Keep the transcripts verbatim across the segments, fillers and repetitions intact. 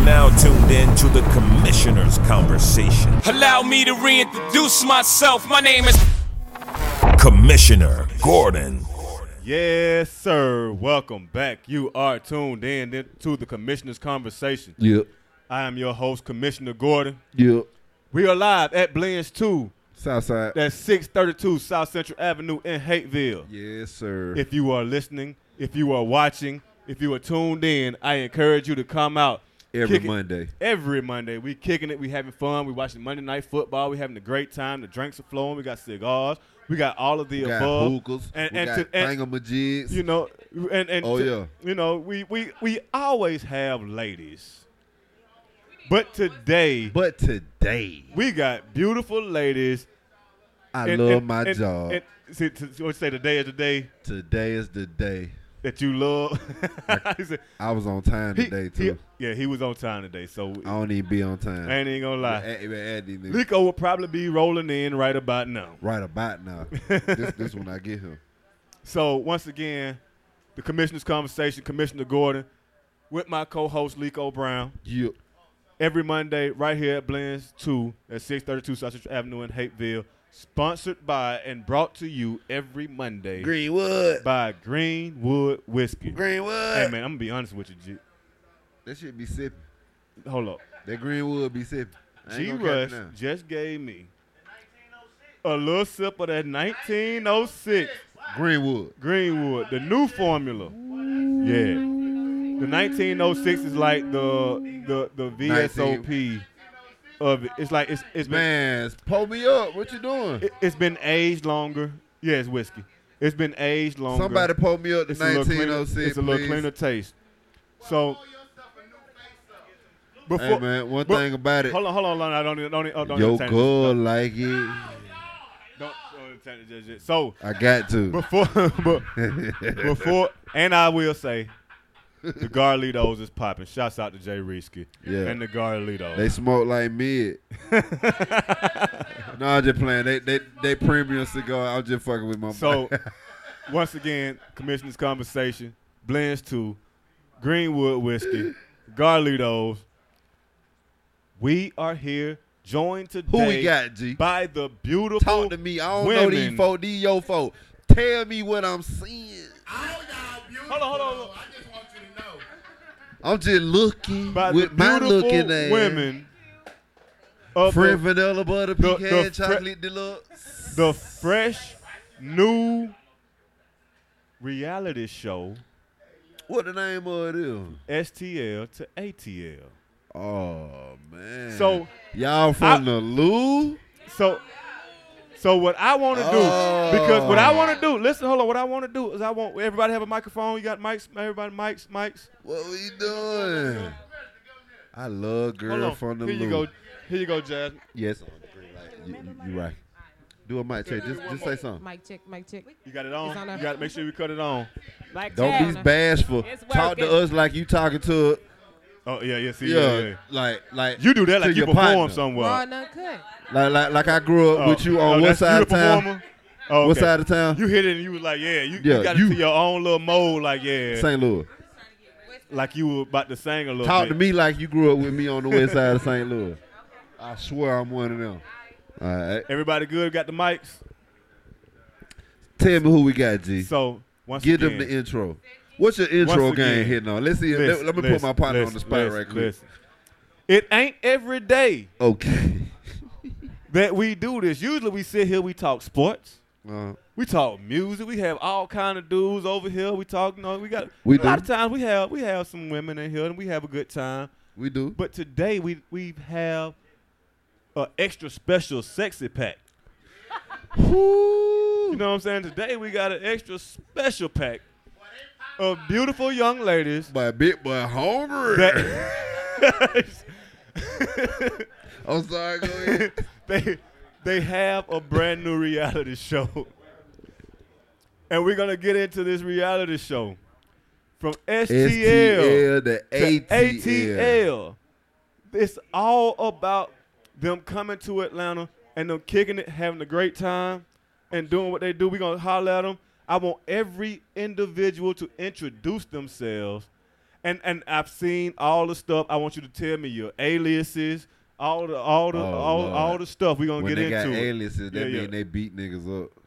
now tuned in to the Commissioner's Conversation. Allow me to reintroduce myself. My name is Commissioner Gordon. Yes, sir. Welcome back. You are tuned in to the Commissioner's Conversation. Yep. I am your host, Commissioner Gordon. Yep. We are live at Blends two. Southside. That's six thirty-two South Central Avenue in Hateville. Yes, sir. If you are listening, if you are watching, if you are tuned in, I encourage you to come out. Every Kick Monday. It. Every Monday. We kicking it. We having fun. We watching Monday Night Football. We having a great time. The drinks are flowing. We got cigars. We got all of the we above. Got hookahs. And, we and got to, and, thingamajigs. You know, and, and oh, to, yeah. you know, we, we, we always have ladies. But today. But today. We got beautiful ladies. I and, love and, my and, job. And, see, to, to, say today is the day. Today is the day. That you love. I, said, I was on time today, he, too. He, yeah, he was on time today. So I don't even be on time. I ain't even going to lie. Add, add, add Lico will probably be rolling in right about now. Right about now. this this when I get him. So, once again, the Commissioner's Conversation, Commissioner Gordon, with my co-host, Lico Brown. Yep. Every Monday, right here at Blends two at six thirty-two South Central Avenue in Hateville. Sponsored by and brought to you every Monday. Greenwood. By Greenwood Whiskey. Greenwood. Hey, man, I'm going to be honest with you, G. That shit be sipping. Hold up. That Greenwood be sipping. G-Rush just gave me a little sip of that nineteen oh six. Greenwood. Greenwood, the new formula. Yeah. The nineteen oh six is like the the, the V S O P. Of it. It's like it's it's been, man, pull me up. What you doing? It, it's been aged longer. Yeah, it's whiskey. It's been aged longer. Somebody pull me up to it's nineteen oh six. It's a little please. cleaner taste. So before, hey man, one but, thing about it. Hold on, hold on, hold on. I don't even, don't, even, don't Your entertain girl it. like it. Don't, don't entertain it just yet. So I got to before, but, before, and I will say. The Garlitos is popping. Shouts out to Jay Reesky yeah. and the Garlitos. They smoke like mid. No, I'm just playing. They they they premium cigar. I'm just fucking with my. So, once again, Commissioner's Conversation, Blends two, Greenwood Whiskey, Garlitos. We are here joined today. Who we got, G? By the beautiful Talk to me. I don't women. know these folk. These yo folk. Tell me what I'm seeing. All y'all beautiful. Hold on, hold on, hold on. I just want you to know. I'm just looking By with the my beautiful looking ass. women. Of French the, vanilla butter the, pecan the chocolate deluxe. The fresh, new reality show. What the name of it is? S T L to A T L. Oh man. So y'all from I, the Lou? So so what I want to do, oh. because what I want to do, listen, hold on, what I want to do is I want everybody have a microphone. You got mics, everybody mics, mics. What we doing? I love girl from the Here Lou. you go. Here you go, Jasmine. Yes. You, you, you right. Do a mic check. Just, just say something. Mic check, mic check. You got it on? It's on You got to make sure we cut it on. Mic Don't check. be bashful. Talk to us like you talking to. Oh yeah, yeah. See, yeah, yeah, yeah. like like you do that like you your perform partner. somewhere. Raw and uncut. Like like like I grew up Oh, with you on oh, one that's side you of the town. performer? Oh, okay. What side of town? You hit it and you was like, yeah, you, Yeah, you got you. into your own little mode, like yeah, Saint Louis. like you were about to sing a little Talk bit. to me like you grew up with me on the west side of Saint Louis. I swear I'm one of them. All right. Everybody good? Got the mics? Tell me who we got, G. So once Give again, them the intro. What's your intro Once game again, hitting on? Let's see. listen, let, let me listen, put my partner listen, on the spot listen, right quick. listen. It ain't every day Okay. that we do this. Usually we sit here, we talk sports, Uh, we talk music, we have all kind of dudes over here. We talk, you know, we got We a lot do. of times we have we have some women in here and we have a good time. we do. But today we we have an extra special sexy pack. Woo. You know what I'm saying? Today we got an extra special pack of beautiful young ladies Boy, big boy hungry. that I'm sorry, go ahead. they they have a brand new reality show. And we're gonna get into this reality show. From S T L, S T L to to A T L. A T L. It's all about them coming to Atlanta and them kicking it, having a great time, and doing what they do. We're going to holler at them. I want every individual to introduce themselves and and I've seen all the stuff. I want you to tell me your aliases, all the all the Oh, all, Lord. all the stuff. We're gonna When get they got into it. aliases, that Yeah, mean yeah. they beat niggas up.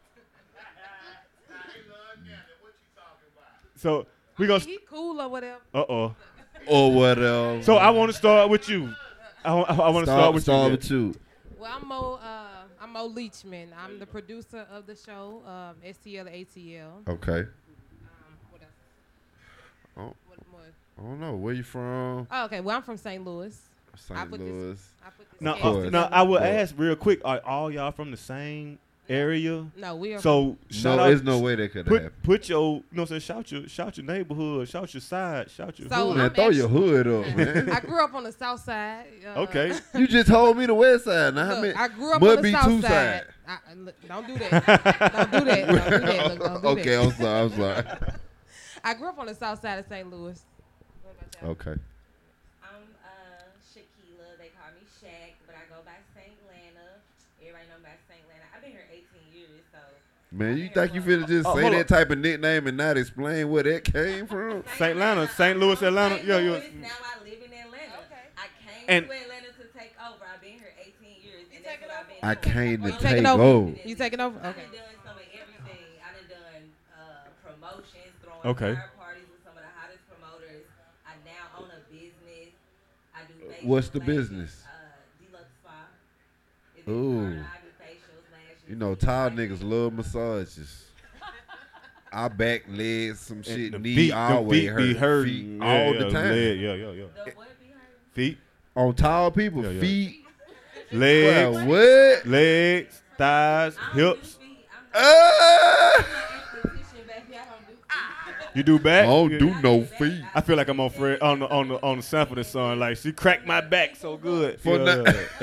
So we gonna. He cool or whatever. Uh oh. Or whatever. So I want to start with you. I, want to start with start you. with you. Well, I'm Mo. Uh, I'm Mo Leachman. I'm the producer of the show, um, S T L A T L. Okay. Um, what else? Oh. What more? I don't know. Where you from? Oh, okay. Well, I'm from Saint Louis. I Saint put this- Louis. I put this Now, sketch uh, course. now together. I will Of course. ask real quick. Are all y'all from the same area? No, we are. So shout No, out. there's no way that could Put happen. put your, you know, what I'm saying, shout your shout your neighborhood, shout your side, shout your So hood. Man, I'm throw your actually- hood up, man. I grew up on the south side. Uh, Okay. You just told me the west side. Now, how Look, many? I grew up Mud on the be south two side. side. I, I- look, don't do that. don't do that. Don't do that. Look, don't do okay, that. I'm sorry. I'm sorry. I grew up on the south side of Saint Louis. What about y'all? Okay. I'm uh, Shaquila. They call me Shaq, but I go by Saint Lana. Everybody know me by Saint Lana. I've been here eighteen years, so. Man, you think you finna just Oh, say hold that up. type of nickname and not explain where that came from? Saint Lana, Saint Louis, Atlanta. Saint Yeah, yeah. Louis, now I live in Atlanta. Okay. I came And- to Atlanta to take over. I've been here eighteen years, and that's taking what I've been I doing. came to You Oh, taking take over? over. You taking over? I've Okay. been doing some of everything. I done done uh, promotions, throwing Okay. fire parties with some of the hottest promoters. I now own a business. I do facials, What's the lashes, business? Uh, Deluxe Spa. It's in Ooh. Florida. I do facials, lashes, You know, tall everything. niggas love massages. Our back, legs, some shit, the knee feet, the always feet hurt. be hurting Feet Yeah, all yeah, the time. leg, yeah, yeah, yeah. The what be hurting? Feet, On tall people, Yeah, yeah. feet. legs, Well, what? legs, thighs, I don't hips. do feet. I'm Ah! not an esthetician, baby. I don't do feet. You do I back? don't Yeah. do no feet. I feel like I'm on Fred on the on the on the Sanford and Son. Like she cracked my back so good. For Yeah.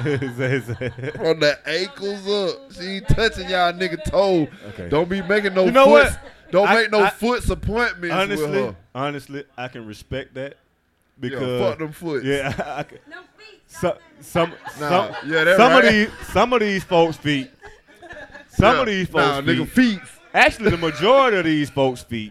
From the ankles up. She ain't touching y'all nigga toe. Okay. Don't be making no You know foots. what? Don't I- make no I- foots appointments with honestly, her. honestly, I can respect that because yeah, fuck them foots. yeah, I, can, No feet. so, some Nah, some yeah, that some right. of these some of these folks feet. Some Yeah, of these nah, folks nigga feet. feet. Actually, the majority of these folks feet.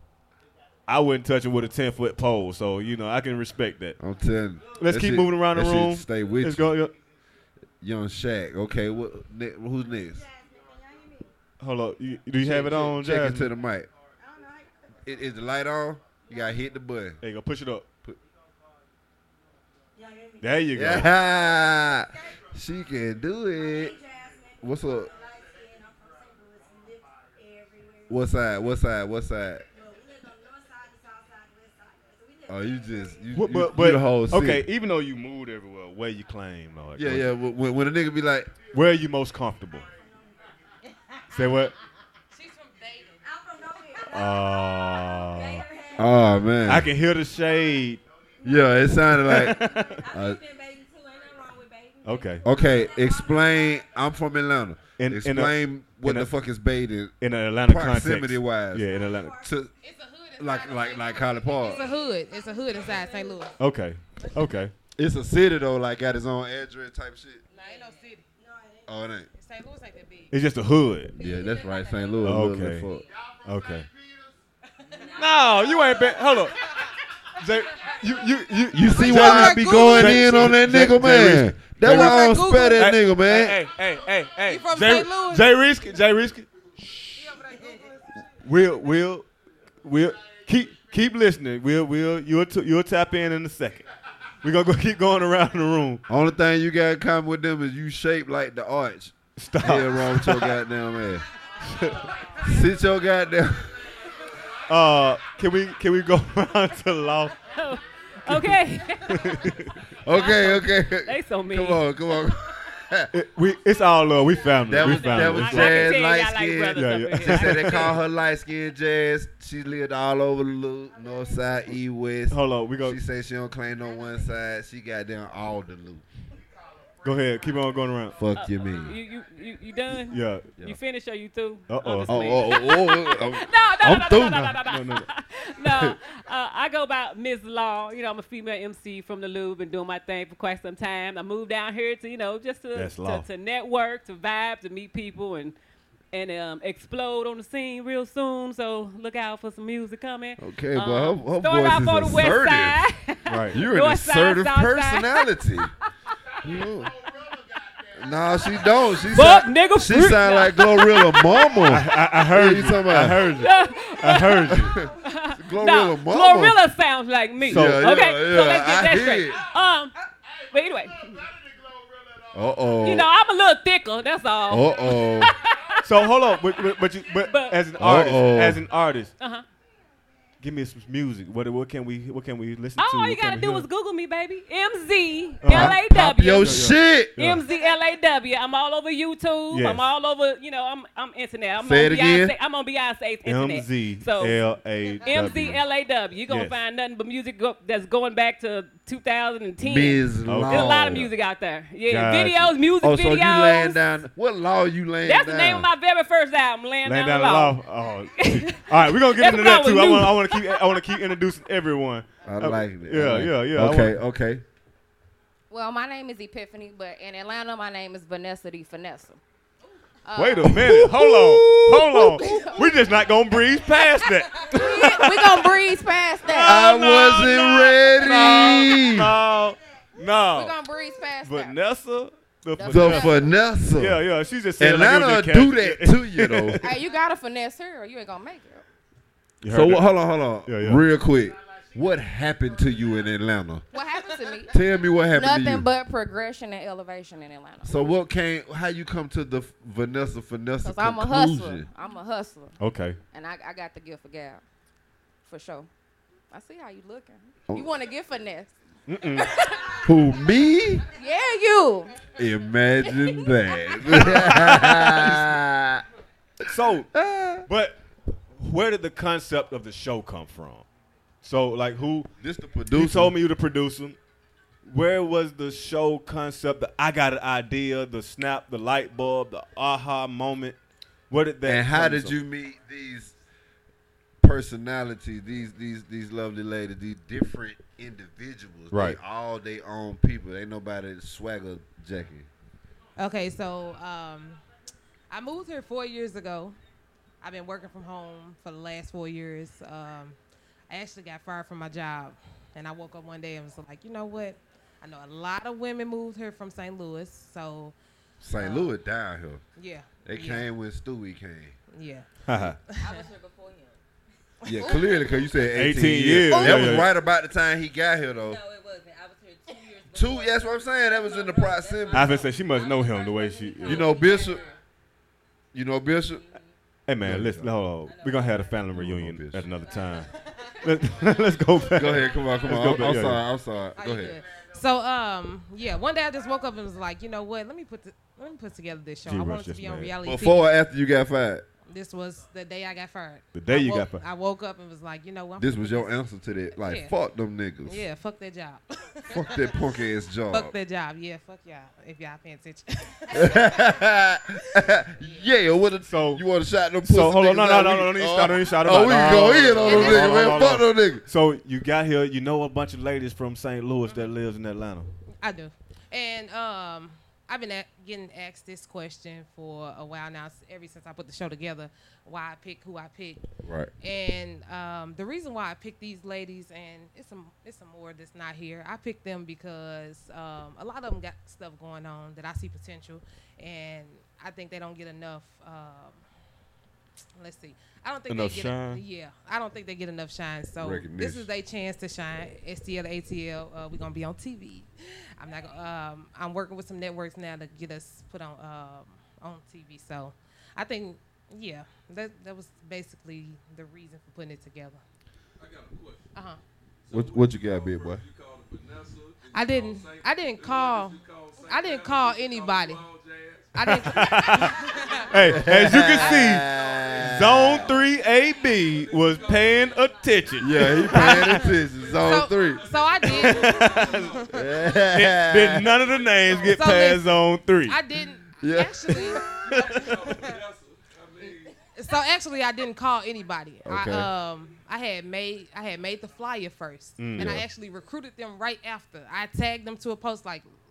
I wouldn't touch them with a ten foot pole, so you know I can respect that. I'm telling you. Let's That keep shit- moving around the that shit room. Stay with Let's you. go. yeah. Young Shaq. Okay, what? Ne- who's next? Hold up. You, do you have it Check- on, Check it Jasmine? to the mic. Is, is the light on? You gotta hit the button. There you go. Push it up. Put- There you go. Yeah, she can do it. What's up? What side? What side? What side? Oh, you just you, What- you, but you but the whole city. okay, even though you moved everywhere, where you claim, Lord? Yeah, yeah. When, when a nigga be like, Where are you most comfortable? Say what? She's from Dayton. Uh, oh man, I can hear the shade. yeah, it sounded like. I've Uh, been bathing too. Ain't nothing wrong with bathing. Okay. okay, explain. I'm from Atlanta. In- in a- explain what in the a- fuck is bathing In an Atlanta proximity context. wise. Yeah, in Atlanta. To It's a hood. inside like of like Saint like Louis. College Park. It's a hood. It's a hood inside Saint Louis. Okay. Okay. It's a city though, like got its own address type shit. Nah, ain't no city. Oh, it ain't. Saint Louis ain't that big. It's just a hood. Yeah, that's right. Saint Louis. Okay. Little fuck. Okay. No, you ain't been. Hold up. Jay, you you you You see Jay why I Reese- be going Jay- in on that Jay- nigga, Jay man? Reese- That's Jay why I Reese- don't spare that Hey, nigga, man. Hey, hey, hey, hey. You from Jay, Saint Louis? Jay Reese, Jay Reese. We'll, we'll, we'll keep keep listening. We'll, we'll, you'll, t- you'll tap in in a second. We're gonna go keep going around the room. Only thing you got in common with them is you shaped like the arch. Stop. Hell wrong with your goddamn ass. Sit your goddamn. Uh, can we can we go around to law? Okay. Okay, okay. They so mean. Come on, come on. It, we, it's all love. We family. That we was family. that was I- I can Jazz tell y'all light like skin. brothers Yeah, up yeah. in She here. said they call her light skin Jazz. She lived all over the loop, north side, east, west. Hold on, we go. She say she don't claim no one side. She got down all the loop. Go ahead. Keep on going around. Fuck you You, mean? you, you, you done? Yeah. You finished or you through? Uh-oh. I'm just Oh, playing. oh, oh, oh, oh. No, no, I'm no, through no, no, now. no, no, No, no, no, no. uh, I go by Miss Law. You know, I'm a female M C from the Louvre, been doing my thing for quite some time. I moved down here to, you know, just to That's to, law. to network, to vibe, to meet people, and and um, explode on the scene real soon. So look out for some music coming. Okay, um, but her, her start off on voice the is west side. assertive. Right. You're an North side, assertive south side. personality. You know. No, she don't. She Fuck, sound, nigga, she freak. sound like Glorilla Mama. I, I heard What you. you talking I about? heard you. I heard you. Glorilla No, Mama. Glorilla sounds like me. So- Yeah, okay, yeah, so yeah, let's get I that hear straight. it. Um, but anyway, Uh oh. you know, I'm a little thicker. That's all. Uh oh. So hold on, but but, but, you, but, But- as an artist, Uh-oh. as an artist, Uh huh. give me some music. What what can we what can we listen to? All you What can gotta we do hear? is Google me, baby. M Z Uh-huh. L A Pop your W. shit. Yeah. M Z L A W. I'm all over YouTube. Yes. I'm all over, you know, I'm I'm internet. I'm Say on it again. Beyonce. I'm on Beyonce's internet. M Z So L A W. M Z L A W. You're gonna Yes. find nothing but music go- that's going back to two thousand ten. Miz Law. There's a lot of music out there. Yeah, Gotcha. videos, music Oh, so videos. you laying down? What law you laying That's down? the name of my very first album, Laying, Laying Down, down the Law. the law. Oh, all right, we're gonna get That's into that what I too. was I want new. I want to keep I want to keep introducing everyone. I like it. I Yeah, like it. yeah, yeah. I Okay, want- okay. Well, my name is Epiphany, but in Atlanta, my name is Vanessa the Finessa. Uh, Wait a minute. Hold on. Hold on. We're just not gonna breeze past that. we gonna breeze past that. I no, wasn't no, ready. No, we no. gonna breeze past that. Vanessa, the The The Vanessa. Vanessa. Yeah, yeah. She just said like it Atlanta was just do cat- that to you though. Hey, you gotta finesse her, or you ain't gonna make it. You heard So that? what, hold on, hold on, Yeah, yeah. real quick. What happened to you in Atlanta? What happened to me? Tell me what happened to you. Nothing but progression and elevation in Atlanta. So what came? How you come to the Vanessa Vanessa Cause I'm a conclusion? hustler. I'm a hustler, Okay. and I, I got the gift for gab, for sure. I see how you looking. Oh. You want to get finesse? Who, me? Yeah, you. Imagine that. So, but where did the concept of the show come from? So, like, who? This the You producer. told me you the producer. Where was the show concept? The I got an idea, the snap, the light bulb, the aha moment. Where did that? And how come did from? you meet these personalities, these these these lovely ladies, these different individuals? Right. They all they own people. Ain't nobody swagger jacking. Okay, so um, I moved here four years ago. I've been working from home for the last four years. Um, I actually got fired from my job, and I woke up one day and was like, you know what? I know a lot of women moved here from Saint Louis, so Saint Uh, Louis down here. yeah. They yeah, came when Stewie came. Yeah. I was here before him. Yeah, clearly, because you said eighteen, eighteen years. years. That Yeah, was yeah. right about the time he got here, though. No, it wasn't. I was here two years Two, before. that's what I'm saying. That was in the proximity. I was gonna say she must know him the way she. You know Bishop? You know Bishop? Hey man, Yeah, listen, yeah. hold on. We're gonna have a family reunion bitch. at another time. Let's, let's go back. Go ahead, come on, come Let's on. go I'm, back. I'm Yeah, sorry, yeah. I'm sorry. Are Go you ahead. good? So um, yeah, one day I just woke up and was like, you know what? Let me put the, let me put together this show. G. I Rush wanted to just be on mad. reality Before or T V. after you got fired? This was the day I got fired. The day I you woke, got fired. I woke up and was like, you know what? I'm This finna was put your answer to that. Like, Yeah. fuck them niggas. Yeah, fuck that job. Fuck that punk ass job. Fuck that job. Yeah, fuck y'all. If y'all paying attention. Yeah, what a, So- you want to shot them pussy So hold on, no, niggas no, out? no, We- no, no, you oh, start, you start Oh, about. we can no, go no, in no, on no, them no, niggas, no, man. no, Fuck no. them niggas. So you got here, you know a bunch of ladies from Saint Louis that lives in Atlanta. I do. And um, I've been a- getting asked this question for a while now, s- ever since I put the show together, why I pick who I pick. Right. And um, the reason why I picked these ladies, and it's some it's some more that's not here. I picked them because um, a lot of them got stuff going on that I see potential, and I think they don't get enough. Um, let's see. I don't think Enough they get shine? yeah. I don't think they get enough shine. So this Recognition. is their chance to shine. S T L to A T L. Uh, we're gonna be on T V. I'm not. Gonna, um, I'm working with some networks now to get us put on um, on T V. So I think yeah, that that was basically the reason for putting it together. I got a question. Uh huh. What, what you got, big boy? You called her Vanessa. Did you I call didn't. Saint- I didn't did call. you call Saint I didn't Lana? call Did you anybody. Long Jazz? I didn't. Hey, as you can see, Zone three A B was paying attention. Yeah, he paying attention. Zone so, three. so I did. Did, did none of the names get So past listen, Zone three? I didn't Yeah. actually. Vanessa, I mean, So actually, I didn't call anybody. Okay. I um I had made I had made the flyer first, Mm. and I Yeah. actually recruited them right after. I tagged them to a post like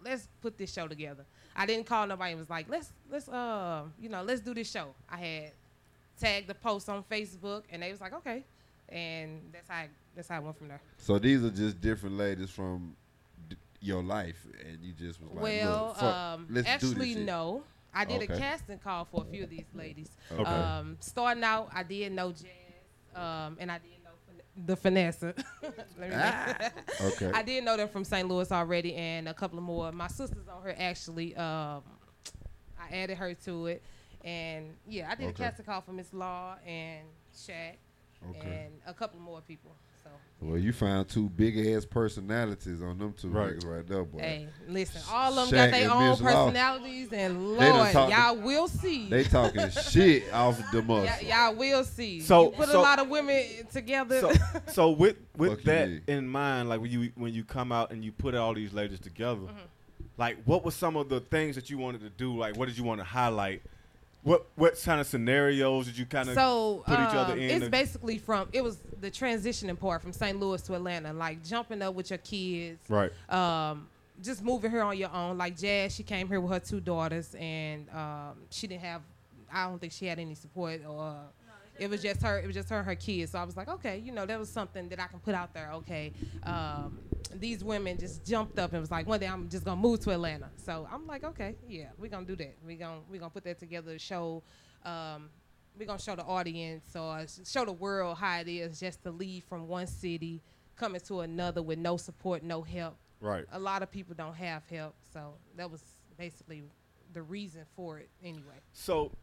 let's put this show together. I didn't call nobody and was like, let's let's uh you know let's do this show. I had tagged the post on Facebook and they was like, okay, and that's how I, that's how I went from there. So these are just different ladies from d- your life, and you just was like, Well, Look, fuck, um, let's do actually this shit. no. I did Okay. a casting call for a few of these ladies. Okay. Um, starting out, I did know Jazz, um, and I did know fin- the Finessa. Let me Ah, okay. I did know them from Saint Louis already, and a couple of more. My sister's on her actually. Um, I added her to it, and yeah, I did Okay. a casting call for Miss Law and Shaq, Okay. and a couple more people. So. Well, you found two big ass personalities on them two Right. niggas right there, boy. Hey, listen, all of them Shaq got their and own Miss Law. personalities, and They done Lord, talked to- y'all will see. They talking shit off of the muscle. Y'all, y'all will see. So- You put so- a lot of women together. So, so with with Fuck you that mean? in mind, like when you when you come out and you put all these ladies together, Mm-hmm. like what were some of the things that you wanted to do? Like what did you want to highlight? What what kind of scenarios did you kind of So put each other um, in? it's to- basically from it was the transitioning part from Saint Louis to Atlanta, like jumping up with your kids, right. um, just moving her on your own. Like Jazz, she came here with her two daughters, and um, she didn't have. I don't think she had any support, or it was just her. It was just her and her kids. So I was like, okay, you know, that was something that I can put out there. Okay, um, these women just jumped up and was like, one day I'm just gonna move to Atlanta. So I'm like, okay, yeah, we're gonna do that. We gonna we gonna put that together to show. Um, we're gonna show the audience or s- show the world how it is just to leave from one city, coming to another with no support, no help. Right. A lot of people don't have help, so that was basically the reason for it anyway. So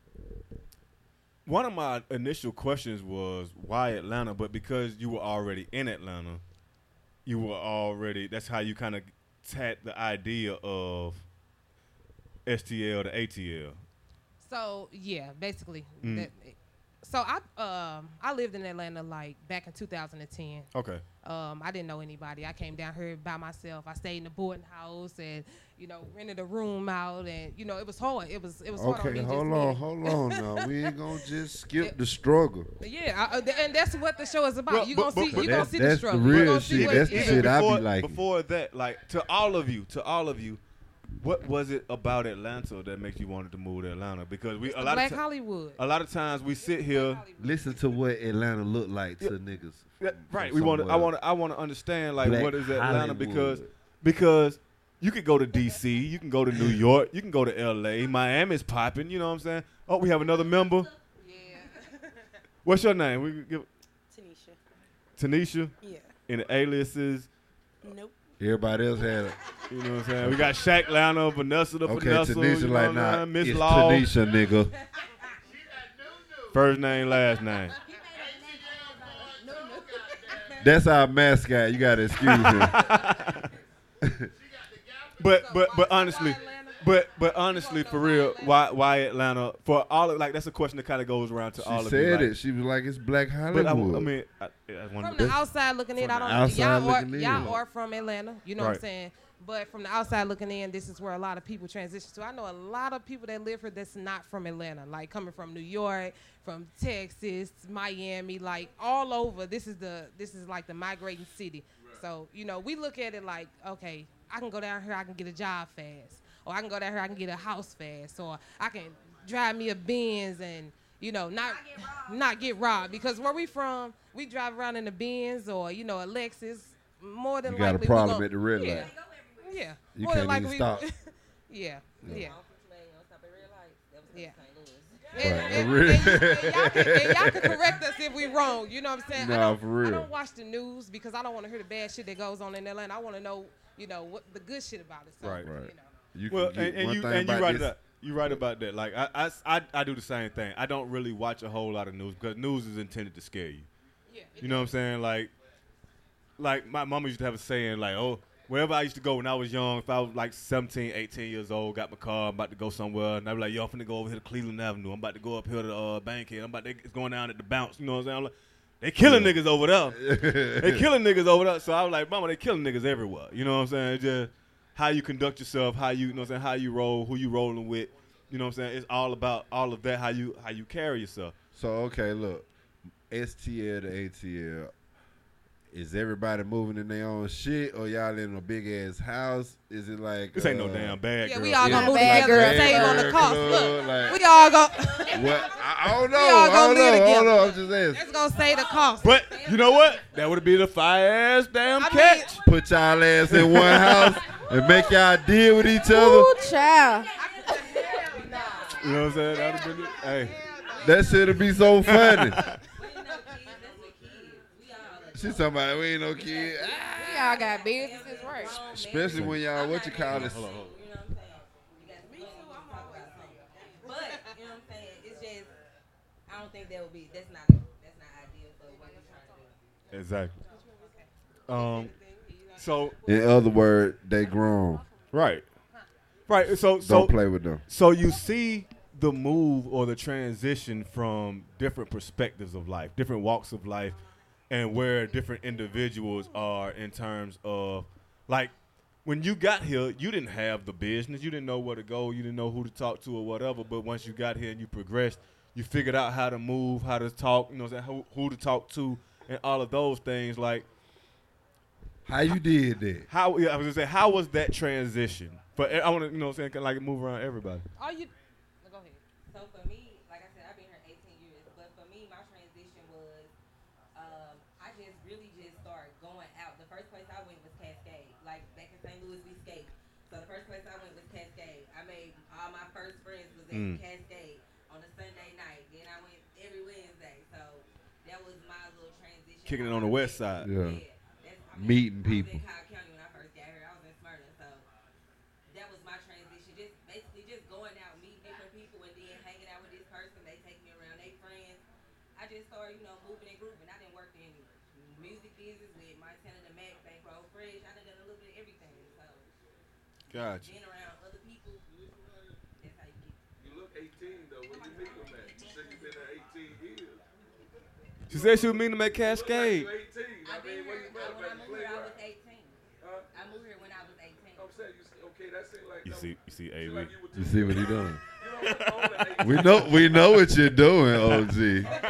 one of my initial questions was why Atlanta, but because you were already in Atlanta, you were already that's how you kind of tapped the idea of S T L to A T L. So yeah, basically. Mm. That, so I um I lived in Atlanta like back in two thousand ten. Okay. Um, I didn't know anybody. I came down here by myself. I stayed in a boarding house and you know rented a room out, and you know it was hard. It was it was hard on Okay, me. hold just on, being- hold on now. We ain't gonna just skip Yeah. the struggle. Yeah, I, uh, th- and that's what the show is about. Well, you but- gonna see, but- you but gonna that's- see the that's the struggle. real You gonna see shit. what- That's the yeah. shit I be before, liking. Before that, like to all of you, to all of you, what was it about Atlanta that makes you wanted to move to Atlanta? Because we a lot Black of ti- Hollywood. a lot of times we sit here. Listen to what Atlanta look like to niggas. Yeah, from right. We want to. I somewhere. want to. I want to understand like Black what is Atlanta Hollywood. because because you could go to D C, you can go to New York, you can go to L A, Miami's popping. You know what I'm saying? Oh, we have another member. Yeah. What's your name? We give Tanisha. Tanisha Yeah. and the aliases. Nope. Everybody else had it. You know what I'm saying? We got Shaq Lana, Vanessa the Okay, Vanessa. Tanisha you know like what I'm nah, saying? Miss it's Law. Tanisha, nigga. First name, last name. That's our mascot. You gotta excuse him. But but but honestly, but but honestly, for real, why why Atlanta? For all of, like that's a question that kind of goes around to She all of said you. like- it. She was like, "It's Black But I, Hollywood." I mean, I, I wanted From to, the outside looking in, From I the don't outside y'all are looking in. y'all are from Atlanta. You know what Right. I'm saying? But from the outside looking in, this is where a lot of people transition to. I know a lot of people that live here that's not from Atlanta, like coming from New York, from Texas, Miami, like all over. This is the this is like the migrating city. So you know, we look at it like, okay, I can go down here, I can get a job fast, or I can go down here, I can get a house fast, or I can drive me a Benz and you know not not get robbed. Because where we from, we drive around in a Benz or you know a Lexus. More than You got a likely, we problem gon- at the red yeah. light. Yeah. You More than can't likely even we- stop. yeah. Yeah. Yeah. Yeah. And, Right, and- for real. and you- and y'all can, and y'all can correct us if we wrong. You know what I'm saying? I Nah, don't, for real. I don't watch the news because I don't want to hear the bad shit that goes on in Atlanta. I want to know, you know, what the good shit about it. So, Right. You Right. know. You well, can get and, and one you thing and you about right this. about you right about that. Like I, I, I, I do the same thing. I don't really watch a whole lot of news because news is intended to scare you. Yeah. You know what I'm saying? Like, like my mama used to have a saying like, oh, wherever I used to go when I was young, if I was like seventeen, eighteen years old, got my car, I'm about to go somewhere, and I'd be like, yo, I'm finna go over here to Cleveland Avenue. I'm about to go up here to uh, Bankhead. I'm about to, it's going down at the bounce. You know what I'm saying? I'm like, they killing niggas over there. They killing niggas over there. So I was like, mama, they killing niggas everywhere. You know what I'm saying? It's just how you conduct yourself, how you, you know what I'm saying, how you roll, who you rolling with. You know what I'm saying? It's all about all of that, how you how you carry yourself. So okay, look, S T L to A T L. is everybody moving in their own shit, or y'all in a big ass house? Is it like This ain't uh, no damn bad Yeah, girl. we all gonna Yeah. move Bad together and girl save on the club, cost. Look, like- we all go. What? I, I don't know. We all I gonna don't live know. I don't together. know. I'm just asking. That's gonna save the cost. But you know what? That would be the fire ass damn I mean- catch. Put y'all ass in one house and make y'all deal with each other. Ooh, child. You know what I'm saying? That'd have been it. Hey. That shit'd be so funny. We ain't no kids. That's for kids. We all. She's talking about we ain't no kid. We all got businesses, right? Especially when y'all what you call it. You know what I'm saying? You got me too. I'm talk about something. But you know what I'm saying? It's just I don't think that would be. That's not. That's not ideal for what we're trying to do. Exactly. Um. So In other words, they grown. right, right. So so Don't play with them. so you see the move or the transition from different perspectives of life, different walks of life, and where different individuals are in terms of, like, when you got here, you didn't have the business, you didn't know where to go, you didn't know who to talk to or whatever. But once you got here and you progressed, you figured out how to move, how to talk, you know, what I'm saying, who, who to talk to, and all of those things. Like, How you did that? how yeah, I was gonna say, how was that transition? But I want to, you know, what I'm saying, kinda like move around everybody. All you go ahead. So for me, like I said, I've been here eighteen years. But for me, my transition was, um, I just really just started going out. The first place I went was Cascade, like back in Saint Louis, we skate. So the first place I went was Cascade. I made all my first friends was at Mm. Cascade on a Sunday night. Then I went every Wednesday. So that was my little transition. Kicking it on the west side. Yeah. that's, I Meeting I was people. in Cobb County when I first got here. I was in Smyrna, so that was my transition. Just basically just going out, meeting different people, and then hanging out with this person. They take me around their friends. I just started, you know, moving and grooving. I didn't work in music business with Montana the Mac, Bankroll Fresh. I done done a little bit of everything. So Gotcha. being around other people, that's how you get. You look eighteen though. Where you meet them at? You said you been there eighteen years. She said she was meeting them at Cascade. You eighteen. I I've been mean, where here, you met I, them when I at the moved here, I was playground? eighteen. Huh? I moved here when I was eighteen. I'm saying you s- okay. That seemed like You that see, you see, A seemed B. like you were You too- see what he doing? You don't look older than eighteen. We know we know what you're doing, O G.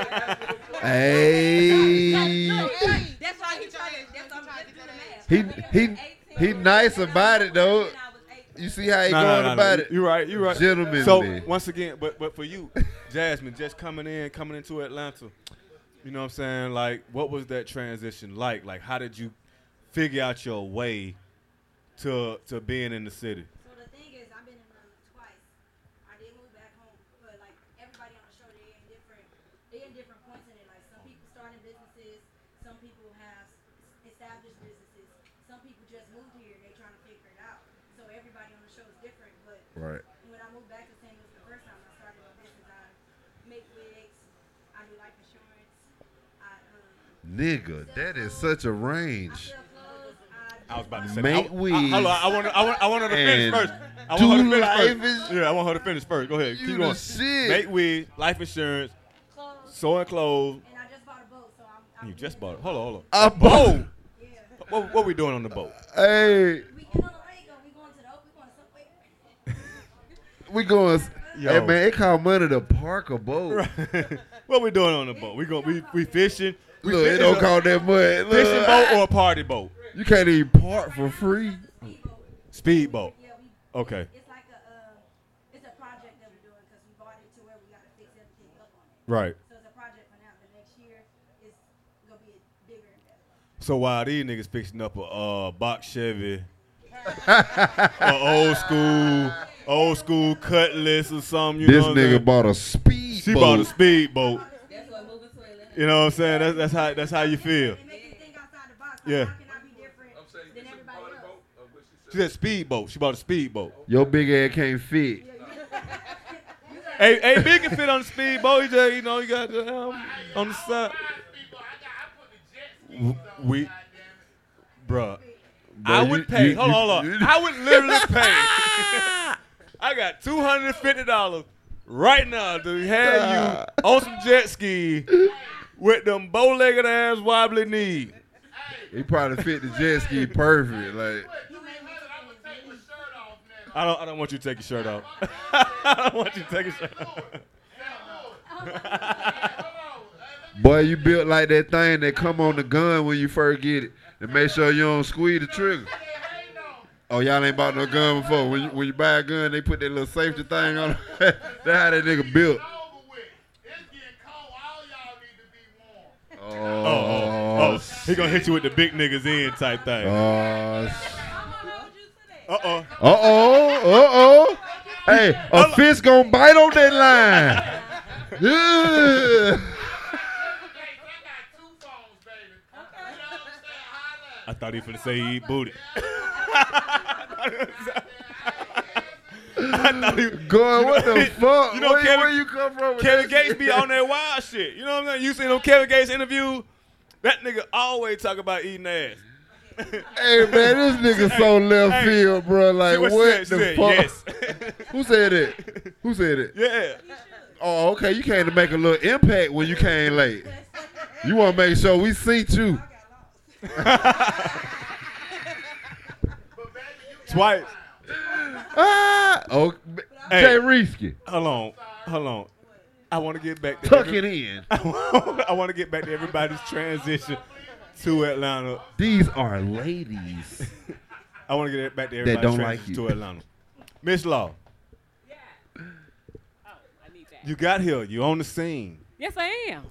Hey. That's why he tried to. That's why I'm trying to do the math. He I moved here he at he nice about it though. when I was eighteen. You see how he No, no, going no, no. about it? You're right. You're right. Gentlemanly. So once again, but but for you, Jasmine, just coming in, coming into Atlanta, you know what I'm saying? Like, what was that transition like? Like, how did you figure out your way to to being in the city? So the thing is, I've been in Atlanta twice. I did move back home, but like everybody on the show, they in different, they in different points in it. Like some people starting businesses, some people have s- established businesses, some people just moved here, they trying to figure it out. So everybody on the show is different. But Right. when I moved back to Saint Louis the first time, I started my business. I make wigs, I do life insurance, I um, Nigga, that is such a I range. sell clothes, I, I was about to say, Make I, wigs I, hold on, I want I want I want her to finish and first. I do want her to finish life first. ins- Yeah, I want her to finish first. Go ahead, You keep the going. shit. Make wigs, life insurance, clothes, sewing clothes. and I just bought a boat, so I'm. I'm You doing just it. bought it. Hold on, hold on. A boat. Yeah. What, what we doing on the boat? Hey, We get on the lake, or we going to the we going to Subway. we going. Yo. Hey man, it cost money to park a boat. What we doing on the boat? We go we we fishing. We Look, fi- it don't it's a cost that much. fishing Look, boat or a party boat? you can't even park for free. Speedboat. Yeah, we. Okay. It's like a, uh, it's a project that we're doing because we bought it to where we got to fix everything up on it. Right. So it's a project for now. The next year is gonna be bigger and better. So while these niggas fixing up a uh, box Chevy, a old school, old school Cutlass or something, you This know what I'm nigga saying? bought a speed She boat. bought a speedboat. That's what moving to Atlanta. You know what I'm saying? That's that's how that's how you feel. They make you think outside the box. Like, Yeah. How can I be different I'm saying than you should everybody party else? boat. Or what she She said. said speedboat. She bought a speedboat. Your big ass can't fit. Hey, hey, big can fit on the speedboat. You just, you know, you got the um, on the side. We, bruh, I Bro, would you- pay. you- hold on, you- hold on. you- I would literally pay. I got two hundred fifty dollars right now to have you on some jet ski with them bow-legged ass wobbly knees. He probably fit the jet ski perfect. Like, I don't. I don't want you to take your shirt off. I don't want you to take your shirt off. Boy, you built like that thing that come on the gun when you first get it. To make sure you don't squeeze the trigger. Oh, y'all ain't bought no gun before. When you, when you buy a gun, they put that little safety thing on it. That's how that nigga built. Oh, oh, oh. He gonna hit you with the big niggas in type thing. Uh, Uh-oh. Uh-oh. Uh-oh. Hey, a fish gonna bite on that line. Yeah. I thought he finna say he eat booty. I thought he God, what the fuck? You know, where, Kevin, where you come from with Kevin that Gates shit? be on that wild shit. You know what I'm saying? You seen them Kevin Gates interview? That nigga always talk about eating ass. Hey, man, this nigga so left Hey, field, bro. Like, see what what she the said, fuck? yes. Who said it? Who said it? Yeah. Oh, okay. You came to make a little impact when you came late. You want to make sure we see you. Twice. Ah, oh, Hey. Jay Reesky. Hold on. Hold on. I want to get back to Tuck every- it in. I want to get back to everybody's transition to Atlanta. These are ladies. I want to get back to That everybody's don't transition like to you. Atlanta. Miss Law, Oh, I need that. you got here. You on the scene. Yes, I am.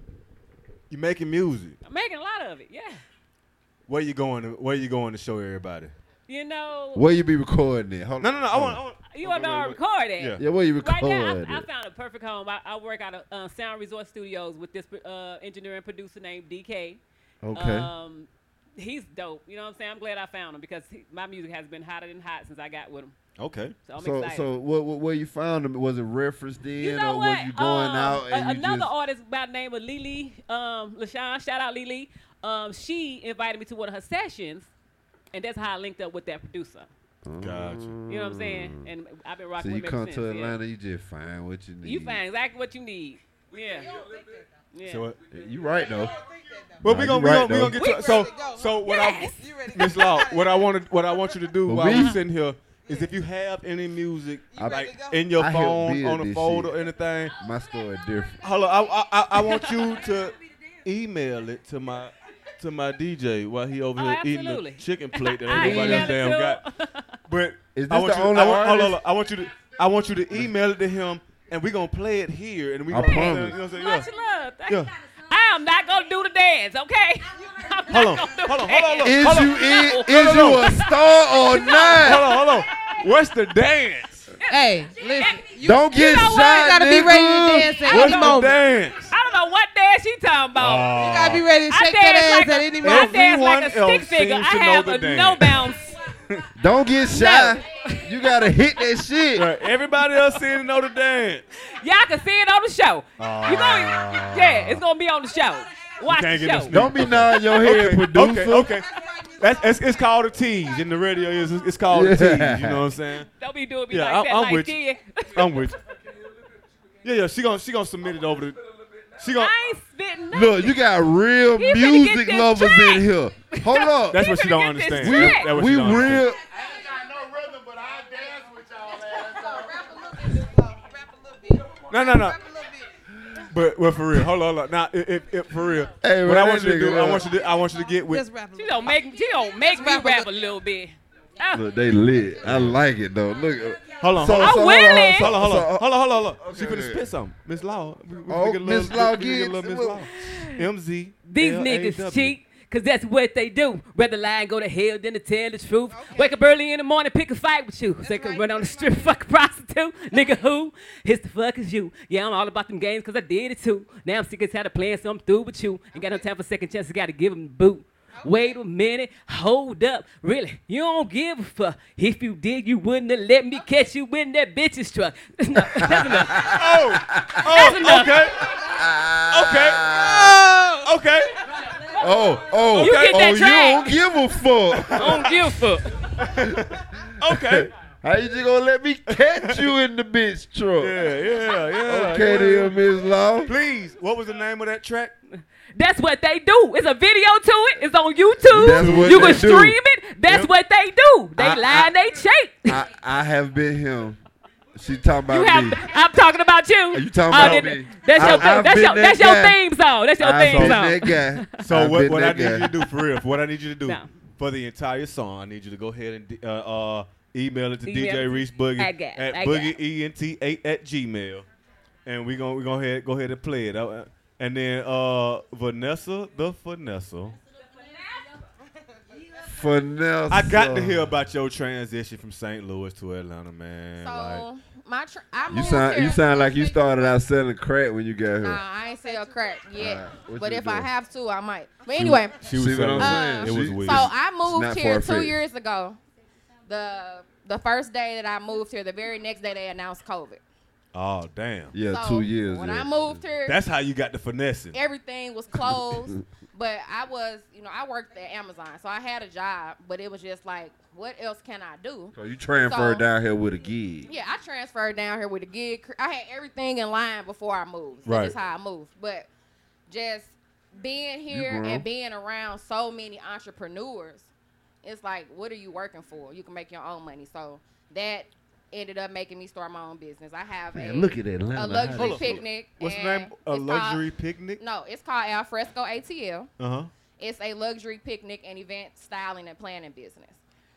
You making music. I'm making a lot of it. Yeah. Where you going? To, where you going to show everybody? You know. Where you be recording it? Hold No, no, no. I want. I want You want to know where I record at? Yeah. Yeah, where you Right now, recording I, I it? found a perfect home. I, I work out of uh, Sound Resort Studios with this uh, engineer and producer named D K. Okay. Um, he's dope. You know what I'm saying? I'm glad I found him because he, my music has been hotter than hot since I got with him. Okay. So I'm So, excited. so what, what, where you found them? Was it referenced in, You know or what? was you going Um, out a- and you another just? artist by the name of Lily um, LaShawn, shout out Lily. Um, she invited me to one of her sessions, and that's how I linked up with that producer. Gotcha. You know what I'm saying? And I've been So rocking you with him come ever to since, yeah. Atlanta, you just find what you need. You find exactly what you need. Yeah. Yeah. So what? You right though. Well, Nah, we you gonna we right, gonna we though. gonna get to so so what Yes. I Miss Law, what I want to what I want you to do Well, while me? we sitting here is if you have any music I- like in your I help phone build on a this folder shit. or anything. My story different. Hold on, I, I I I want you to email it to my to my D J while he over Oh, here eating the absolutely. chicken plate that I ain't nobody else email damn it got. to him. But Is I this want the you. only I want, hold on, artist? hold on. I want you to. I want you to email it to him, and we gonna play it here, and we I gonna. promise. You know what I'm saying? Much Yeah. love. Thank Yeah. you. I am not gonna do the dance, okay? I'm Hold on, not gonna do hold on, the hold on, look. dance. Is Hold you on. in, No. is No, no, you a star or Hold not? on, hold on. What's the dance? Hey, listen. You, Don't get know what? shot, you gotta be nigga. ready to dance at What's any the moment. dance? I don't know what dance she talking about. Oh. You gotta be ready to I shake that dance ass like at a, any I moment. dance like a Everyone stick else figure. seems I to know have the a dance. no bounce. Don't get shy. You gotta hit that shit. Right. Everybody else seems to know the dance. Y'all can see it on the show. You gonna, yeah, it's gonna be on the show. Watch can't the get no show. sneak. Don't be nodding your head, Okay, producer. okay, okay. That's it's, it's called a tease. In the radio, is it's called a Yeah. tease. You know what I'm saying? Don't be doing me Yeah, like I'm- that, I'm like with you. kid. I'm with you. Yeah, yeah. She gonna she gonna submit it over to. She gonna. I ain't spitting nothing. Look, you got real He finna get music this lovers track. in here. Hold up. That's He what she finna don't get this understand. track. That's what we she don't real. understand. No, no, no. But well, for real, hold on, hold on. Now, if, if, if for real, Hey, what man, I want that you to do, nigga, I uh, want you to, I want you to get with. Just rap a She little. don't make, she don't make me rap a rap a little- little bit. Ah, Look, they lit. I like it though. Look. uh, Hold on, So, hold I'm on, so, willing. hold on, hold on, so- hold on, hold on, hold on. She Okay, finna okay. spit something. Miss Law. We, we Oh, finna get a little- Miss Law we finna get a gets- little Miss well- Law. M Z. These L A W. niggas cheat, cause that's what they do. Rather lie and go to hell than to tell the truth. Wake up early in the morning, pick a fight with you. They can run on the strip, fuck a prostitute. Nigga who? It's the fuck is you. Yeah, I'm all about them games cause I did it too. Now I'm sick as tired of playing, so I'm through with you. Ain't got no time for second chances, gotta give them the boot. Wait a minute, hold up. Really, you don't give a fuck. If you did, you wouldn't have let me catch you in that bitch's truck. That's enough. That's enough. Oh, That's oh, enough. okay, okay, okay. Oh, oh, You get oh, that you track. don't give a fuck. I don't give a fuck. Okay. How you just gonna let me catch you in the bitch truck? Yeah, yeah, yeah. Okay, yeah. then, Miss Law. Please, what was the name of that track? That's what they do. It's a video to it. It's on YouTube. That's what you they can do. stream it. That's Yep. what they do. They I- lie I- and they cheat. I, I have been him. She talking about You have, me. I'm talking about you. Are you talking Oh, about then- me? That's your, I- thing. I've that's been your, that that's your guy. theme song. That's your I've theme been song. that guy. So I've what, been what I that need you to guy. do for real, what I need you to do No. for the entire song, I need you to go ahead and uh, uh, email it to Email D J it Reese Boogie at ga- at at boogie e n t eight at gmail, and we gonna we gonna ahead, go ahead and play it. Uh, And then uh, Vanessa the Vanessa. Vanessa. I got to hear about your transition from Saint Louis to Atlanta, man. So like, my tr- I You moved sound here. you sound like you started out selling crack when you got here. Nah, I ain't sell crack yet. Alright, what but you if I doing? have to, I might. But anyway, she was See what selling I'm it. saying? It was She- weird. so I not moved here two far-fetched. years ago. The the first day that I moved here, the very next day they announced COVID. Oh damn. Yeah, So two years. When yeah. I moved here, That's how you got the finessing. everything was closed. But I was, you know, I worked at Amazon, so I had a job. But it was just like, what else can I do? So you transferred So- down here with a gig. Yeah, I transferred down here with a gig. I had everything in line before I moved. Right. That's how I moved. But just being here grown. and being around so many entrepreneurs, it's like, what are you working for? You can make your own money. So that ended up making me start my own business. I have Man, a, look at Atlanta. a How luxury they- picnic. What's the and name? A it's called- luxury picnic? No, it's called Al Fresco A T L. Uh huh. It's a luxury picnic and event styling and planning business.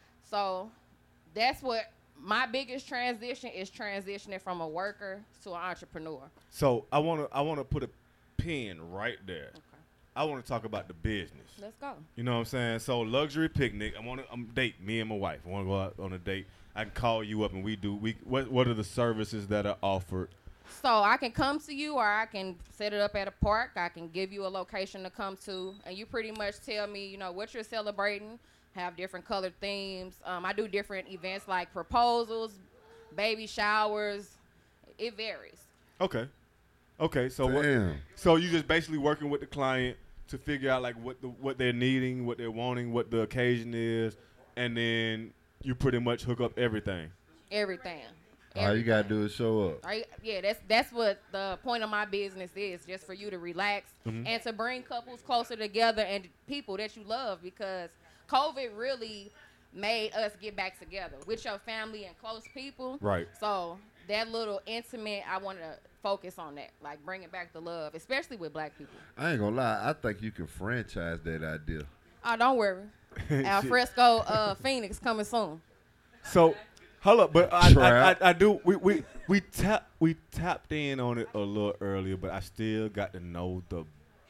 So that's what my biggest transition is, transitioning from a worker to an entrepreneur. So I wanna I wanna put a pin right there. I want to talk about the business. Let's go. You know what I'm saying? So luxury picnic. I want to I'm date me and my wife. I want to go out on a date. I can call you up and we do. We what what are the services that are offered? So I can come to you, or I can set it up at a park. I can give you a location to come to, and you pretty much tell me, you know, what you're celebrating. Have different colored themes. Um, I do different events like proposals, baby showers. It varies. Okay. Okay. So what? Damn. So you just basically working with the client to figure out like what the what they're needing, what they're wanting, what the occasion is, and then you pretty much hook up everything. Everything. All you gotta do is show up. Right? Yeah, that's that's what the point of my business is, just for you to relax Mhm. and to bring couples closer together and people that you love, because COVID really made us get back together with your family and close people. Right. So that little intimate, I want to focus on that, like bringing back the love, especially with black people. I ain't gonna lie. I think you can franchise that idea. Oh, don't worry. Al Fresco uh, Phoenix coming soon. So, hold up, but I, I, Trap. I, I do. We we we tap we tapped in on it a little earlier, but I still got to know the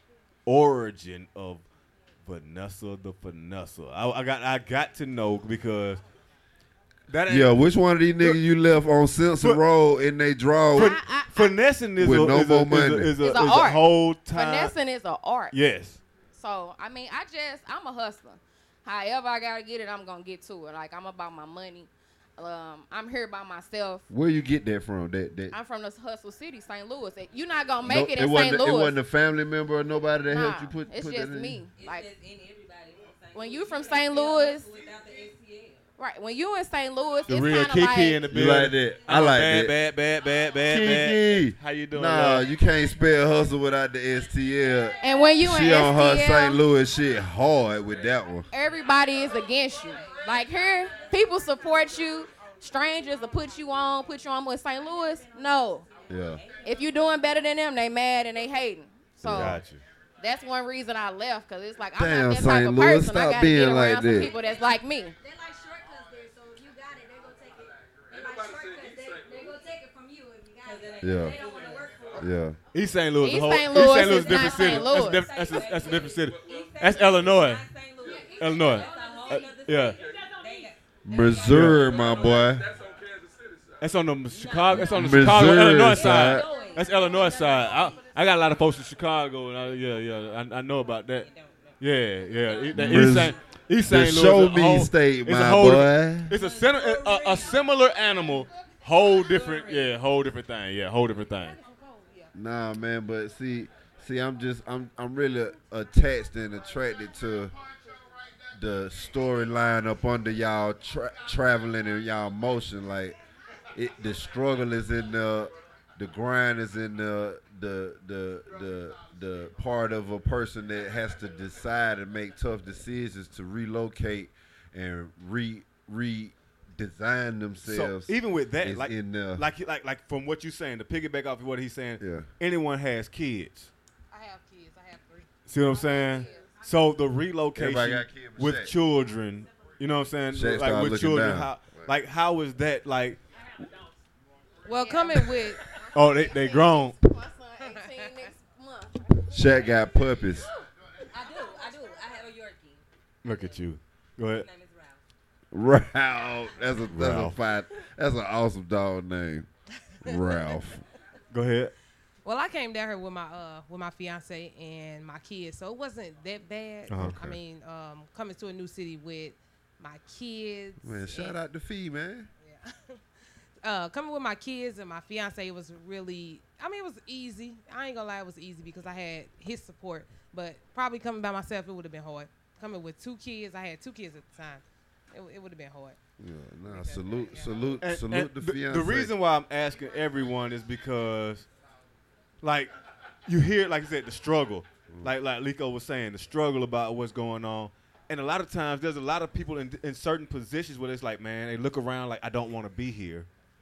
origin of Vanessa the Vanessa. I, I got I got to know because that ain't, Yeah, which one of these niggas you left on Simpson But- Road in they draw? fin- finessing is With a, no is, more a, is, a, money. is, a, It's is a a art. whole time. Finessing is an art. Yes. So, I mean, I just, I'm a hustler. However I got to get it, I'm going to get to it. Like, I'm about my money. Um, I'm here by myself. Where you get that from? That that. I'm from the hustle city, Saint Louis. You're not going to No, make it in wasn't. Saint It Louis. wasn't a family member or nobody that Nah, helped you put. it's put just that in? me. It's Like, just in everybody from Saint when Louis. you from can't Saint be a Louis, hustle without the S T L. right, when you in Saint Louis, The it's real kind Kiki of like, in the You building. like that? I like bad, that. Bad, bad, bad, bad, Kiki. bad. How you doing? Nah, love? you can't spell hustle without the S T L. and when you She in on her S T L, Saint Louis shit hard with that one. everybody is against you. Like here, people support you. Strangers will put you on, put you on with Saint Louis. No. Yeah. If you doing better than them, they mad and they hating. So Got you. that's one reason I left, because it's like, I'm Damn, not that type Saint of Louis, person. I stop gotta being get around like some that. people that's like me. They like shortcuts there, so if you got it, they gonna take it. They like shortcuts. They they gonna take it from you if you got it. Yeah. They don't want to work for it. Yeah. East Saint Louis. East the whole, Saint East Louis Saint Louis is a different not city. Saint That's a, Louis. diff- that's, a, that's a different city. That's Illinois. Illinois. Uh, yeah. Missouri, my boy. That's on Kansas City side. That's on the Chicago, that's on the Missouri Chicago, Illinois side. side. That's Illinois side. I, I got a lot of folks in Chicago, and I, yeah, yeah, I, I know about that. Yeah, yeah. E- that Mis- East Saint, East The Saint Louis. show is a me whole- state, it's a my whole- boy. It's a, sim- a, a similar animal, whole different, yeah, whole different thing, yeah, whole different thing. Nah, man, but see, see, I'm just, I'm, I'm really attached and attracted to the storyline up under y'all tra- traveling and y'all motion. Like, it, the struggle is in the, the grind is in the, the, the, the, the part of a person that has to decide and make tough decisions to relocate and re, re design So themselves. even with that, is like, in there. like, like, like from what you're saying, to piggyback off of what he's saying, Yeah. anyone has kids. I have kids. I have three. See what I'm saying? So the relocation Everybody got kids but with Shaq. children, you know what I'm saying? Shaq like started with looking children, down. how, like how is that like? Well, coming with Oh, they they grown. My son eighteen next month. Shaq got puppies. I do, I do. I have a Yorkie. Look at you. Go ahead. His name is Ralph. Ralph. That's a that's Ralph. a fine. That's an awesome dog name. Ralph. Go ahead. well, I came down here with my uh with my fiance and my kids, so it wasn't that bad. Uh-huh. I mean, um, coming to a new city with my kids. Man, shout and- out to Fee, man. uh, coming with my kids and my fiance was really, I mean, it was easy. I ain't gonna lie, it was easy because I had his support. But probably coming by myself, it would have been hard. Coming with two kids, I had two kids at the time. It, it would have been hard. Yeah, nah, salute, salute, And- salute and the the, fiance. the reason why I'm asking everyone is because, like, you hear, like I said, the struggle. Like like Lico was saying, the struggle about what's going on. And a lot of times, there's a lot of people in, in certain positions where it's like, man, they look around like, I don't want to be here.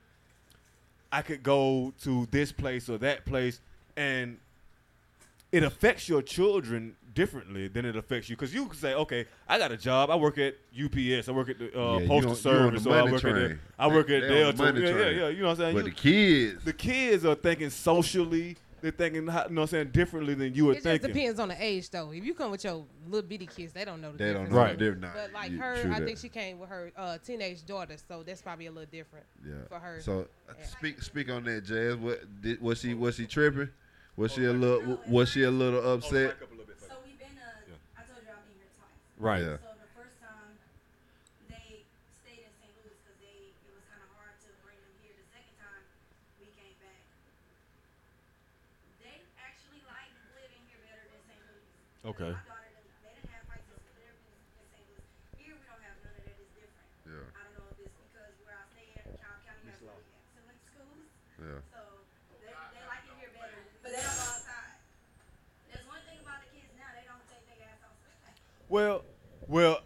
I could go to this place or that place, and it affects your children differently than it affects you. Because you can say, okay, I got a job. I work at U P S. I work at the uh, Yeah, you Postal on- you on the Service. Or I money work at the, train. I work They- at they on the Delta. money Yeah, yeah, train. yeah. You know what I'm saying? But You- the kids, the kids are thinking socially. They're thinking, how- you know what I'm saying, differently than you were It just thinking. depends on the age, though. If you come with your little bitty kids, they don't know the They don't difference. know the Right. difference. Nah, But like you- her, true I that. think she came with her uh, teenage daughter, so that's probably a little different yeah. for her. So uh, Yeah. speak speak on that, Jazz. What did, was she was she tripping? Was she a little was she a little upset? So we've been, uh, I told you I've been here twice. Right. Yeah. So the first time they stayed in Saint Louis because they it was kind of hard to bring them here. The second time we came back, they actually liked living here better than Saint Louis. Okay. My daughter, didn't- they didn't have fights in school. Everything in Saint Louis. Here we don't have none of that. It's different. Yeah. I don't know if it's because where I stay at, Cobb County has really excellent schools. Yeah. So they, they like it here better, but they don't go outside. There's one thing about the kids now, they don't take their ass outside. Well, well,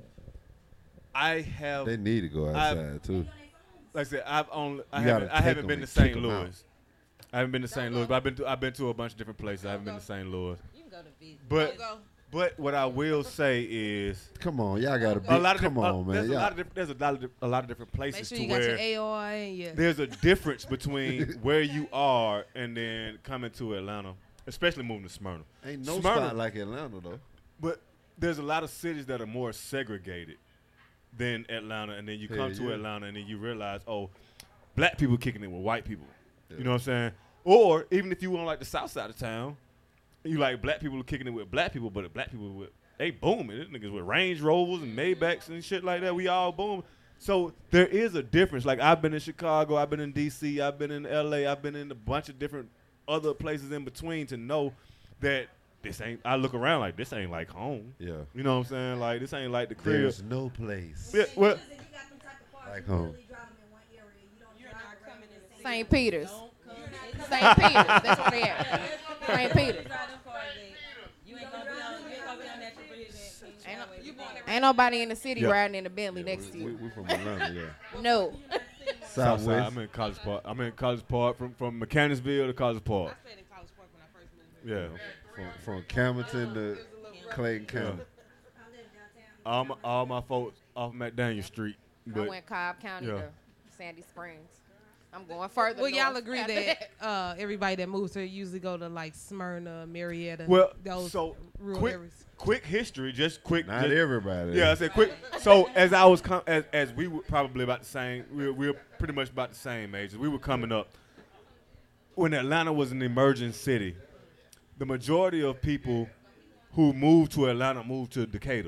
I have, They need to go I've- outside too. like I said, I've only, I You haven't, gotta I take haven't 'em been to and kick Saint 'em out. Louis. I haven't been to Saint Louis, but I've been to, I've been to a bunch of different places. I haven't been to Saint Louis. You can go to visit. But, Go. but what I will say is, Come on, y'all gotta be. a lot of come diff- uh, on, man. there's a Y'all- lot of diff- there's a lot of diff- a lot of different Make places sure to you got where your A R and your. there's a difference between where you are and then coming to Atlanta, especially moving to Smyrna. Ain't no Smyrna- spot like Atlanta though. But there's a lot of cities that are more segregated than Atlanta, and then you come Hell to yeah. Atlanta and then you realize, oh, black people kicking it with white people. Yeah. You know what I'm saying? Or even if you on like the south side of town, you like black people kicking it with black people, but the black people with they booming. These niggas with Range Rovers and Maybachs and shit like that. We all boom. So there is a difference. Like I've been in Chicago, I've been in D C, I've been in L A, I've been in a bunch of different other places in between to know that this ain't. I look around like this ain't like home. Yeah. You know what I'm saying? Like this ain't like the crib. There's no place Yeah, well, If you got them type of cars, like you home. really drive them in one area. You don't You're drive not around coming in the the same- Saint Peter's. Don't come. Saint Peter's. That's where they at. Saint Peter's. You ain't gonna be on. You ain't gonna be on that trip with his Ain't, no, You born ain't nobody in the city Yeah. riding in the Bentley next to We, you. we from Atlanta, yeah. No. Southside. Southwest. I'm in College Park. I'm in College Park from from Mechanicsville to College I Park. stayed in College Park when I first moved here. Yeah. From, from Camerton to Clayton County. I live downtown. All my all my folks off McDaniel Street. I But went Cobb County yeah. to Sandy Springs. I'm going further. Well, y'all north agree after that uh, everybody that moves here usually go to like Smyrna, Marietta, well, those so rural quick areas. quick history, just quick. Not just, everybody. Yeah, I said quick. So as I was com- as as we were probably about the same, we were, we were pretty much about the same age. We were coming up when Atlanta was an emerging city. The majority of people who moved to Atlanta moved to Decatur,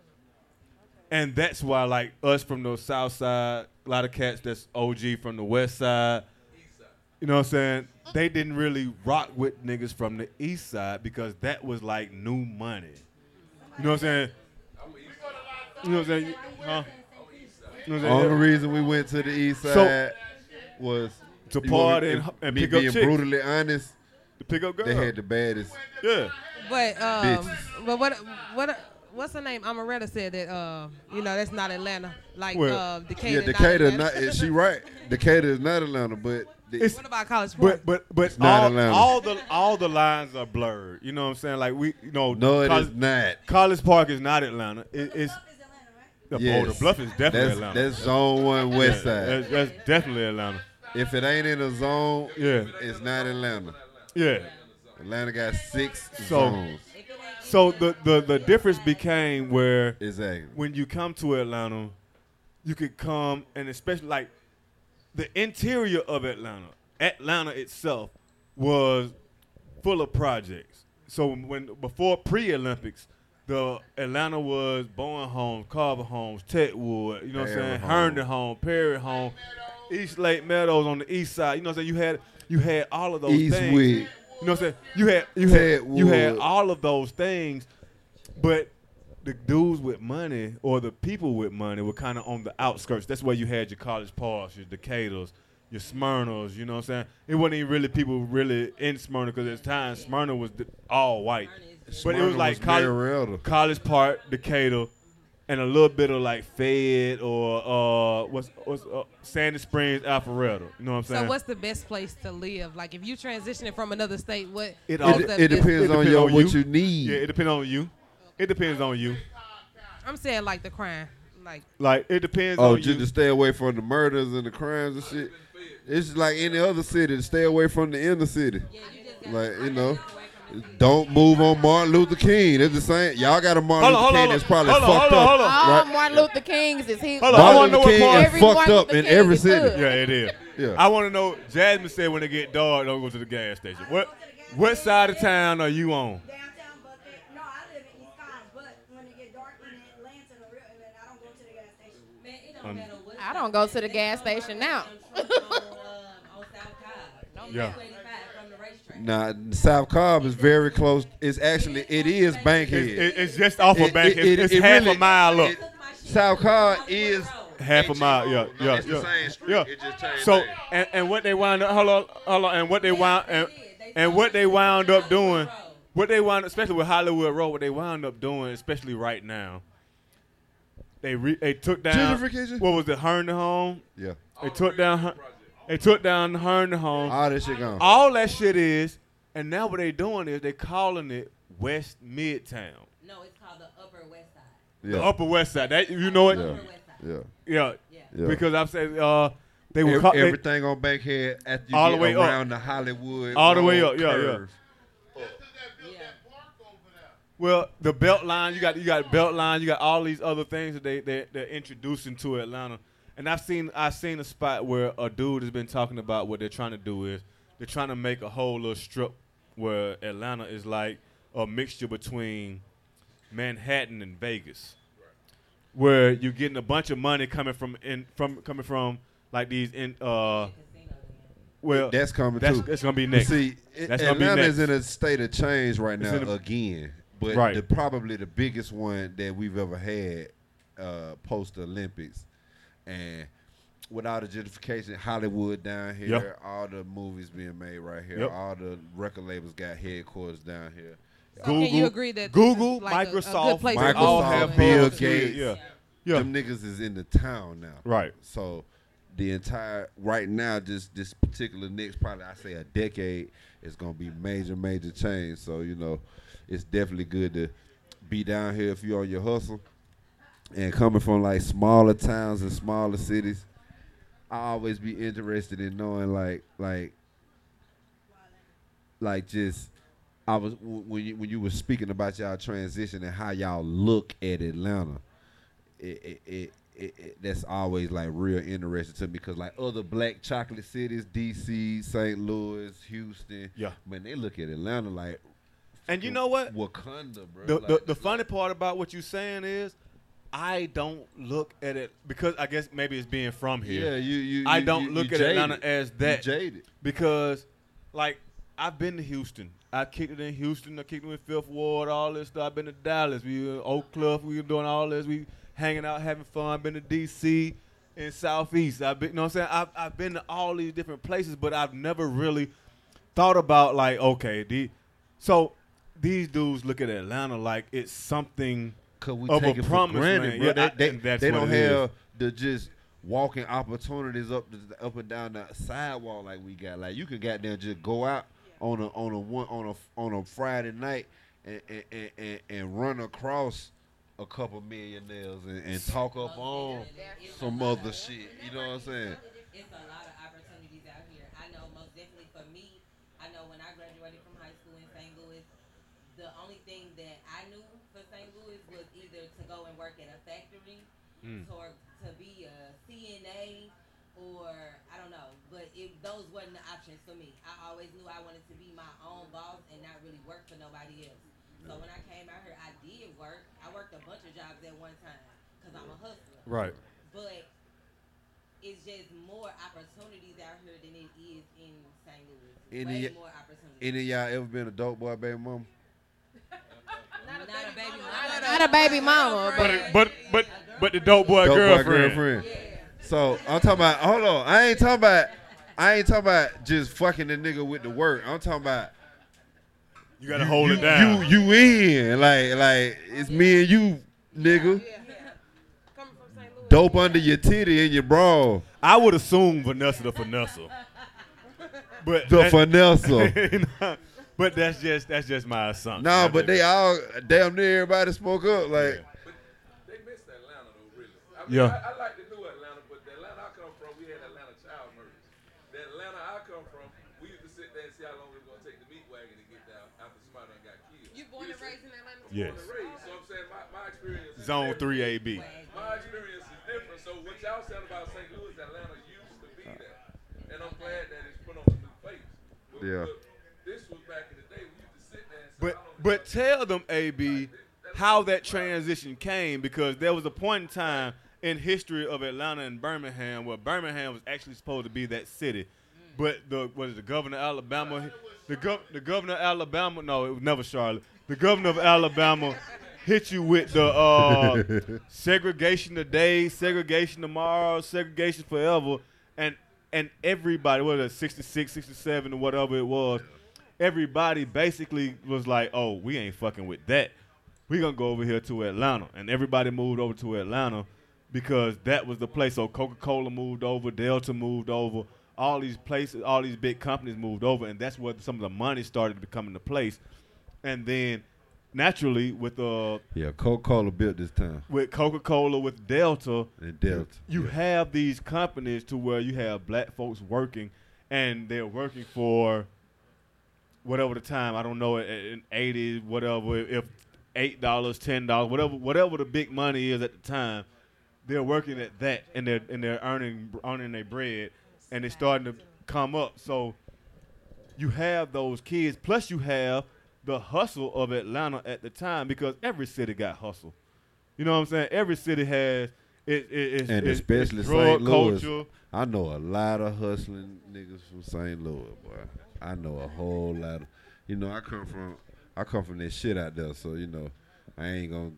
and that's why like us from the south side, a lot of cats that's O G from the west side. You know what I'm saying? They didn't really rock with niggas from the east side because that was like new money. You know what I'm saying? You know what I'm saying? You- Huh? You know what I'm Only saying? reason we went to the east So- side was To you want party me- and, and me pick up being chicks. brutally honest, To pick up girls. they had the baddest. Yeah. But um, Bitches. but what what what's her name? Amaretta said that. Uh, you know, that's not Atlanta. Like Well, uh, Decatur. Yeah, not Decatur, Atlanta. not, she right. Decatur is not Atlanta, but the, It's- What about College Park? But but but not all, Atlanta. all the all the lines are blurred. You know what I'm saying? Like we, you know, no, it College, is not. College Park is not Atlanta. It, it's the Yes. Boulder Bluff is definitely that's, Atlanta. That's Zone One West Yeah, Side. That's, that's definitely Atlanta. If it ain't in a zone, Yeah. it's not Atlanta. Yeah. Atlanta got six So zones. so the, the the difference became where Exactly. when you come to Atlanta, you could come and especially like the interior of Atlanta, Atlanta itself was full of projects. So when before pre-Olympics, the Atlanta was Bowen Homes, Carver Homes, Techwood, you know what I'm Perry saying, Home. Herndon Home, Perry Home, East Lake Meadows on the east side. You know what I'm saying? You had you had all of those things. Eastwood. You know what I'm saying? You had you had you had Techwood. all of those things, but the dudes with money or the people with money were kind of on the outskirts. That's where you had your College Parks, your Decaturs, your Smyrnas. You know what I'm saying? It wasn't even really people really in Smyrna because at the time Smyrna was th- all white, but it was Smyrna like was College, Marietta. College Park, Decatur, and a little bit of like Fayette or uh, what's what's uh, Sandy Springs, Alpharetta. You know what I'm saying? So what's the best place to live? Like if you transitioning from another state, what? It what's all- the It best- depends It on depend your on what you. you need. Yeah, it depends on you. It depends on you. I'm saying like the crime, like Like it depends Oh, on just you. to stay away from the murders and the crimes and shit. It's like any other city to stay away from the inner city. Like, you know, don't move on Martin Luther King. It's the same. Y'all got a Martin Hold on, Luther hold King on, that's probably hold on, fucked hold on, up. hold on. All Right? Martin Luther Kings is he. Hold on, I Martin wanna know Luther what King part- is Every fucked Martin up Luther in King every is city. good. Yeah, it is. Yeah. I want to know. Jasmine said when it get dark, don't go to the gas station. What what side of town are you on? Downtown, but it, no, I live in East Cotton, but when it get dark in Atlanta, the real Atlanta, I don't go to the gas station. Man, it don't Um, matter what. I don't go to the gas station now. on, um, on South Cobb. Yeah. twenty-five from the racetrack. Nah, South Cobb is very close. It's actually it is Bankhead. It's, it- it's just off of It- Bank. it- It's, it- it's it half really- a mile up. it- South Cobb is half a mile. Yeah, yeah, it's the yeah. same street. yeah. It just changed So names. and, and what they wound up, hold on, hold on, and what they wound and, and what they wound up doing, what they wound, especially with Hollywood Road, what they wound up doing, especially right now, they re, they took down Gentrification? what was it, Herndon Home? Yeah, They took down, Her- they took down Herndon Home. all that shit gone. All that shit is, and now what they doing is they calling it West Midtown, No, it's called the Upper West Side. the Yeah, Upper West Side. That you know it, yeah, Upper West Side. yeah. yeah. Yeah. Yeah. Because I'm saying uh, they were Ev- call, they- everything on Bankhead after you All get the way up. around the Hollywood, All the way Road up, yeah, yeah. curve. Yeah. Well, the belt line, you got you got belt line, you got all these other things that they they they're introducing to Atlanta. And I've seen I've seen a spot where a dude has been talking about what they're trying to do is they're trying to make a whole little strip where Atlanta is like a mixture between Manhattan and Vegas, where you're getting a bunch of money coming from in from coming from like these in uh well That's coming that's too. that's gonna be But next. see, it- That's gonna be Atlanta is next. in a state of change right It's now in a- again. But Right. the, probably the biggest one that we've ever had uh, post Olympics, and with all the gentrification, Hollywood down here, Yep. all the movies being made right here, Yep. all the record labels got headquarters down here. So can you agree that this Google, is like a- a good Microsoft, place they to all move have to? Bill hubs here. Gates. Yeah, yeah. Them niggas is in the town now. Right. So the entire right now, just this particular next probably I say a decade is gonna be major, major change. So you know, it's definitely good to be down here if you're on your hustle. And coming from like smaller towns and smaller cities, I always be interested in knowing like like like just I was w- when you when you were speaking about y'all transition and how y'all look at Atlanta, it it, it, it, it that's always like real interesting to me because like other black chocolate cities, D C, Saint Louis, Houston, Yeah. man, they look at Atlanta like. And you know what? Wakanda, bro. The, Like, the, the funny part about what you're saying is, I don't look at it because I guess maybe it's being from here. yeah, you you. I you- don't you- look you at jaded. Atlanta as that You jaded. because, like, I've been to Houston. I kicked it in Houston. I kicked it in Fifth Ward. All this stuff. I've been to Dallas. We were in Oak Cliff. We were doing all this. We hanging out, having fun. Been to D C and Southeast. I've been, you know what I'm saying? I've I've been to all these different places, but I've never really thought about like, okay, the so these dudes look at Atlanta like it's something Cause we Of a take it for promised granted, land. bro. Yeah, they I- they, and that's they what don't it is. have the just walking opportunities up the, up and down the sidewalk like we got. Like you can goddamn just go out on a on a one on a on a Friday night and and, and, and, and run across a couple millionaires and, and talk up on some other shit. You know what I'm saying? It's a lot of opportunities out here. I know most definitely for me, I know when I graduated from high school in Saint Louis, the only thing that I knew for Saint Louis was either to go and work at a factory Mm. or to be a C N A or I don't know, but it, those wasn't the options for me. I always knew I wanted to be my own boss and not really work for nobody else. So when I came out here, I did work. I worked a bunch of jobs at one time because I'm a hustler. Right. But it's just more opportunities out here than it is in Saint Louis. Any Way more opportunities. any of y'all ever been a dope boy baby mama? Not a baby mama. Not a baby mama, But but but but but the dope boy Dope girlfriend. boy girlfriend. So I'm talking about. Hold on, I ain't talking about. I ain't talking about just fucking the nigga with the work. I'm talking about. You gotta hold you, it down. You you in like like it's me and you, nigga. Dope under your titty and your bra. I would assume Vanessa the Vanessa. But The that- Vanessa. You know, but that's just that's just my assumption. Nah, I but just- they all damn near everybody spoke up like. They missed Atlanta though, really. I mean, Yeah. I, I like the new Atlanta, but the Atlanta I come from, we had Atlanta child murders. The Atlanta I come from, we used to sit there and see how long it was gonna take the meat wagon to get down after somebody done got killed. You born and raised in Atlanta? Yes. Born and raised. So I'm saying my, my experience is Zone different. three A B. My experience is different. So what y'all said about Saint Louis, Atlanta used to be there. And I'm glad that it's put on a new face. But, Yeah. but this was back in the day. We used to sit there and say, But how long but tell them, A B, how that transition came, because there was a point in time in history of Atlanta and Birmingham where Birmingham was actually supposed to be that city, but the what is the governor of Alabama, the gov the governor of Alabama, no, it was never Charlotte. The governor of Alabama hit you with the uh, segregation today, segregation tomorrow, segregation forever, and and everybody, what is it, sixty-six, sixty-seven, or whatever it was, everybody basically was like, oh, we ain't fucking with that. We gonna go over here to Atlanta, and everybody moved over to Atlanta because that was the place. So Coca-Cola moved over, Delta moved over, all these places, all these big companies moved over, and that's where some of the money started to come into place. And then naturally with uh Yeah, Coca-Cola built this town. with Coca-Cola, with Delta, And Delta. you yeah. have these companies to where you have black folks working, and they're working for whatever the time, I don't know, in eighty, whatever, if eight dollars, ten dollars, whatever, whatever the big money is at the time, they're working at that, and they're and they're earning earning their bread, and it's starting to come up. So you have those kids, plus you have the hustle of Atlanta at the time, because every city got hustle. You know what I'm saying? Every city has it. it it's, And it's, especially it's Saint drug Louis. culture. I know a lot of hustling niggas from Saint Louis, boy. I know a whole lot of, you know, I come from, I come from that shit out there, so, you know, I ain't gonna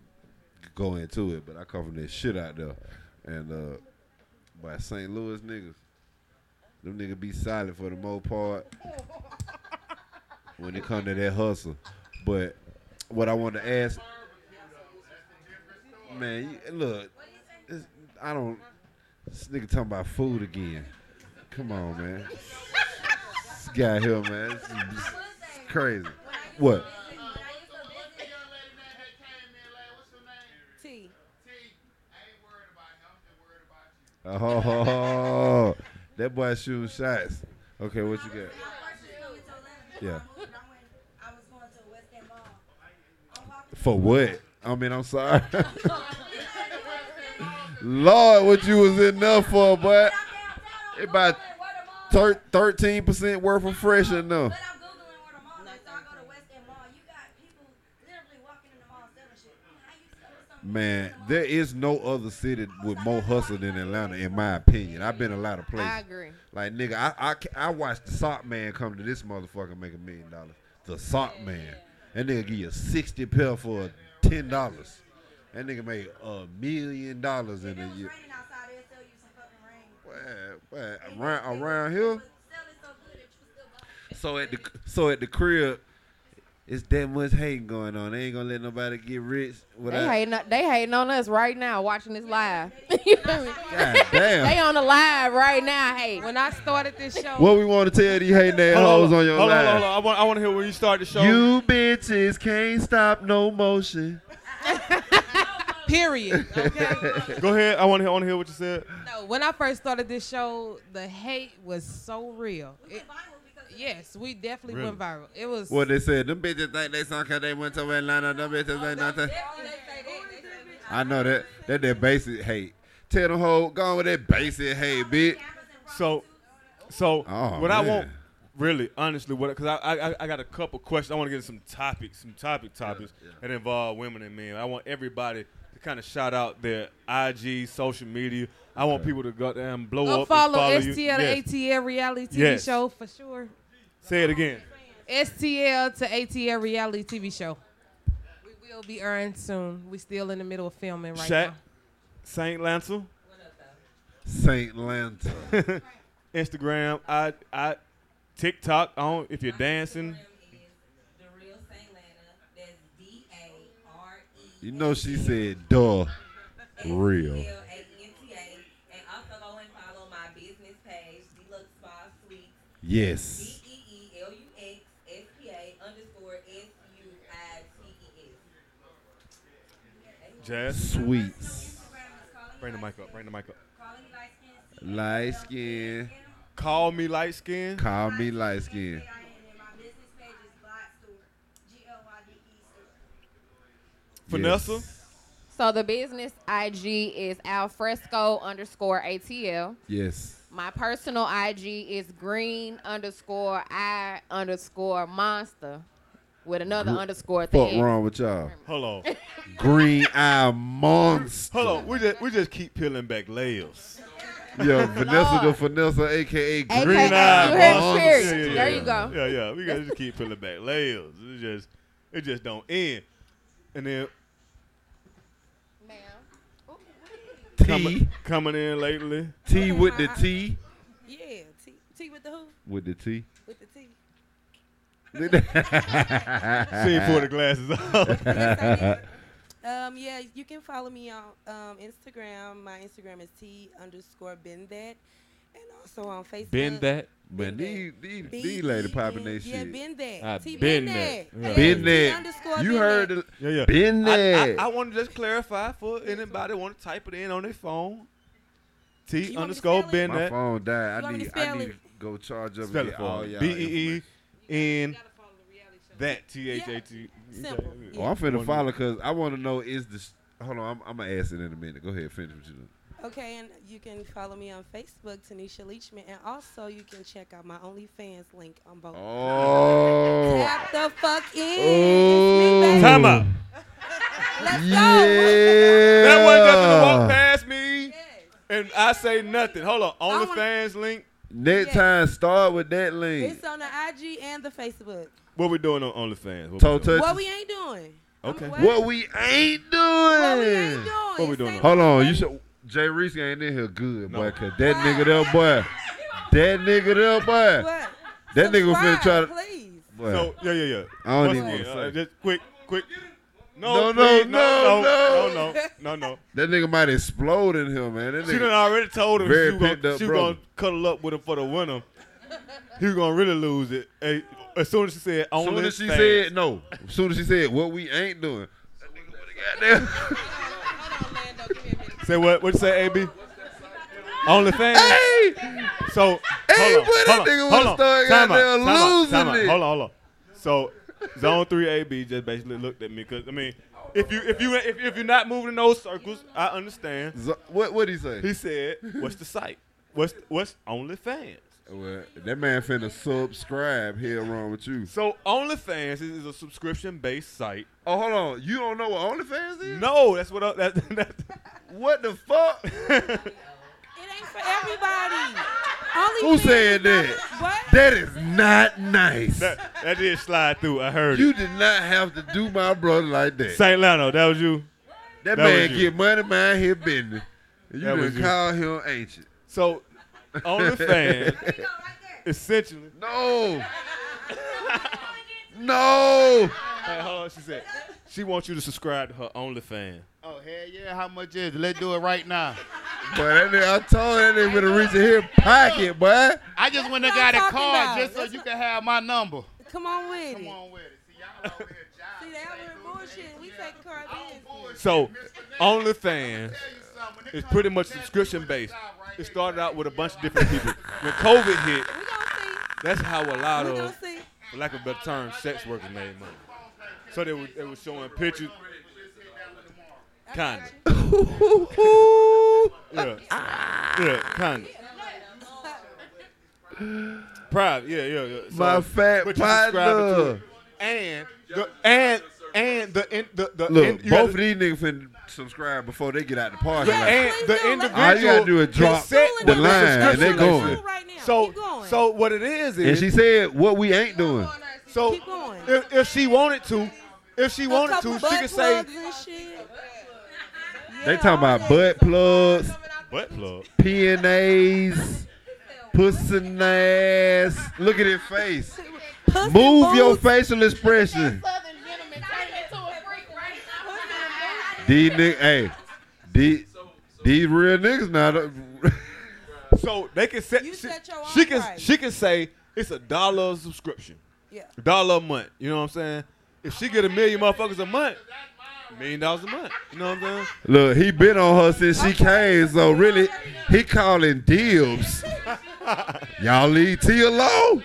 go into it, but I come from that shit out there. And, uh, by Saint Louis niggas, them niggas be silent for the most part when it come to that hustle. But what I want to ask, man, you, look, it's, I don't, this nigga talking about food again. Come on, man. This guy here, man. This is, this is crazy. What? T. Oh, that boy shooting shots. Okay, what you got? Yeah. For what? I mean, I'm sorry. Lord, what you was in there for, boy? It about thir- thirteen percent worth of fresh in there. Man, there is no other city with more hustle than Atlanta, in my opinion. I've been a lot of places. I agree. Like, nigga, I, I, I watched the Sock Man come to this motherfucker make a million dollars. The Sock Man. That nigga give you sixty pill for ten dollars. That nigga made a million dollars in a year. Well, well, around, around here. So at the so at the crib, it's that much hating going on. They ain't gonna let nobody get rich They without. hating, they hating on us right now watching this live. You feel me? God damn. They on the live right now. Hey, When I started this show, What we want to tell these hating ass Hold on, hoes hold on your hold on, live? hold on. I want, I want to hear when you start the show. You bitches can't stop no motion. period. Okay. Go ahead. I want to hear, I want to hear what you said. No, when I first started this show, the hate was so real. It, yes, we definitely Really? went viral. It was. What they said, them bitches think they song cause they went to Atlanta. Them bitches ain't nothing. I know that. That that basic hate. Tell them hoe, go on with that basic hate, bitch. So, so Oh, what I man. want, really, honestly, what because I, I I got a couple questions. I want to get into some topics, some topic topics that involve women and men. I want everybody to kind of shout out their I G, social media. I want people to go there and blow Go up. follow, and follow S T you. L to Yes. A T L reality T V Yes. show for sure. Say it again. S T L to A T L reality T V show. We will be airing soon. We still in the middle of filming right Shaq, now. Saint Lancel, Saint Lanta. Instagram, I I TikTok. I don't if you're dancing. You know she said, duh. Real. And also go and follow my business page, Deluxe Spa Suites. Yes. D E E L U X S P A underscore S U I T E S. Jazz. Sweets. Bring the mic up. Bring the mic up. Light skin. Call me light skin. Call me light skin. Vanessa. Yes. so the business I G is alfresco underscore A T L. Yes. My personal I G is green underscore I underscore monster with another Gr- underscore at the Fuck end. wrong with y'all? Hold on. Green eye monster. Hold on. We just we just keep peeling back layers. Yo, Vanessa the Vanessa, aka A K A Green you Eye heard Monster. Spirit. There you go. Yeah, yeah. We gotta just keep peeling back layers. It just it just don't end. And then coming, T. coming in lately. T with the T. Yeah, T, T with the who? With the T. With the T. She ain't pull the glasses off. Um, yeah, you can follow me on um, Instagram. My Instagram is T underscore been that. And also on Facebook. Been that. Man, these these B these lady E popping N- they Yeah, shit. been that. Ah, T been been that. that. Yeah. Yeah, Been T that. underscore You been heard that. it. Yeah, yeah. Been I, I, that. I want to just clarify for anybody want to type it in on their phone. T You want me to underscore spell it? been My that. phone died. You I want me need to I spell need it? to go charge up Spell and it get for all me. y'all B E E information. N that T H A T. Simple. Oh, I'm finna One- follow because I want to know is this. Hold on, I'm, I'm gonna ask it in a minute. Go ahead, finish what you doing. Okay, and you can follow me on Facebook, Tanisha Leachman, and also you can check out my OnlyFans link on both. Oh. Tap the fuck in. Oh. It's me, baby. Time out. Let's Yeah. go. That one just gonna walk past me and I say nothing. Hold on. I wanna- OnlyFans link. Next Yeah. time, start with that link. It's on the I G and the Facebook. What we doing on OnlyFans? What Toe we doing? touch. What we ain't doing. Okay. I'm- What we ain't doing. What we ain't doing. What we It's doing? ain't Hold no on, you way. should. Jay Reese ain't in here good, No. boy, cause that nigga there, boy. That nigga there, boy. What? That nigga finna try to. Subscribe, Please. Boy, So yeah, yeah, yeah. I don't Once even again, wanna uh, say. just quick, quick. No, No, no, please, no, no, no. no, no, no, no. that nigga might explode in here, man. That She done nigga. already told him Very she was gonna, picked up she was brother. gonna cuddle up with him for the winter. He was gonna really lose it. Hey, as soon as she said As only soon as she fans. said no, as soon as she said what we ain't doing, that nigga would have got Hold on, Lando. Give me a minute. Say what? What you say, A B? OnlyFans. Hey, So Hey, hold on, boy, that hold on, nigga hold would've on. started Time out, goddamn time out, losing time out. it. Hold on, hold on. So Zone Three A B just basically looked at me because I mean, if you if you if, if you're not moving in those circles, I understand. Z- what what he say? He said, "What's the site? What's what's OnlyFans?" Well, that man finna subscribe. Here wrong with you. So OnlyFans is, is a subscription-based site. Oh, hold on. You don't know what OnlyFans is? No, that's what I, that, that, What the fuck? It ain't for everybody. Only Who fans said is not- that? What? That is not nice. that that did slide through. I heard You it. did not have to do my brother like that. Saint Lano, that was you. That, that man was you. get money, mind his business. And you That was done you. call him ancient. So OnlyFans, essentially. No. No. Hey, hold on. She said she wants you to subscribe to her OnlyFans. Oh, hell yeah. How much is it? Let's do it right now. Boy, that nigga, I told that nigga to reach in his pocket, boy. I just went and What got a y'all card talking about? just so you can have my number. Come on with Come it. on with it. See, y'all over here See, they over here bullshit. We take care of business. So OnlyFans is pretty much subscription based. It started out with a bunch of different people. When COVID hit, that's how a lot We gonna of, see. for lack of a better term, sex workers made money. So they were, they were showing pictures. Kind of. Yeah. Yeah, kind of. Private, yeah, yeah, yeah. So, My fat but you subscribe to partner. it. And the and and the in, the the Look, in, you both gotta- of these niggas finna subscribe before they get out the parking the, lot. and the individual All you gotta do is can drop set the what line and they subscription going. is. So, so what it is is, And she said, what we ain't doing. so if, if she wanted to, if she wanted to, she could say They talking about butt plugs, butt plug, P N As, pussy and ass. Look at his face. Move your facial expression. These niggas, hey, these, these real niggas now. So they can set. You She, set your own she can price. she can say it's a dollar a subscription, Yeah. a dollar a month. You know what I'm saying? If she get a million motherfuckers a month, a million dollars a month. You know what I'm saying? Look, he been on her since she came, so really, he calling dibs. Y'all leave T alone.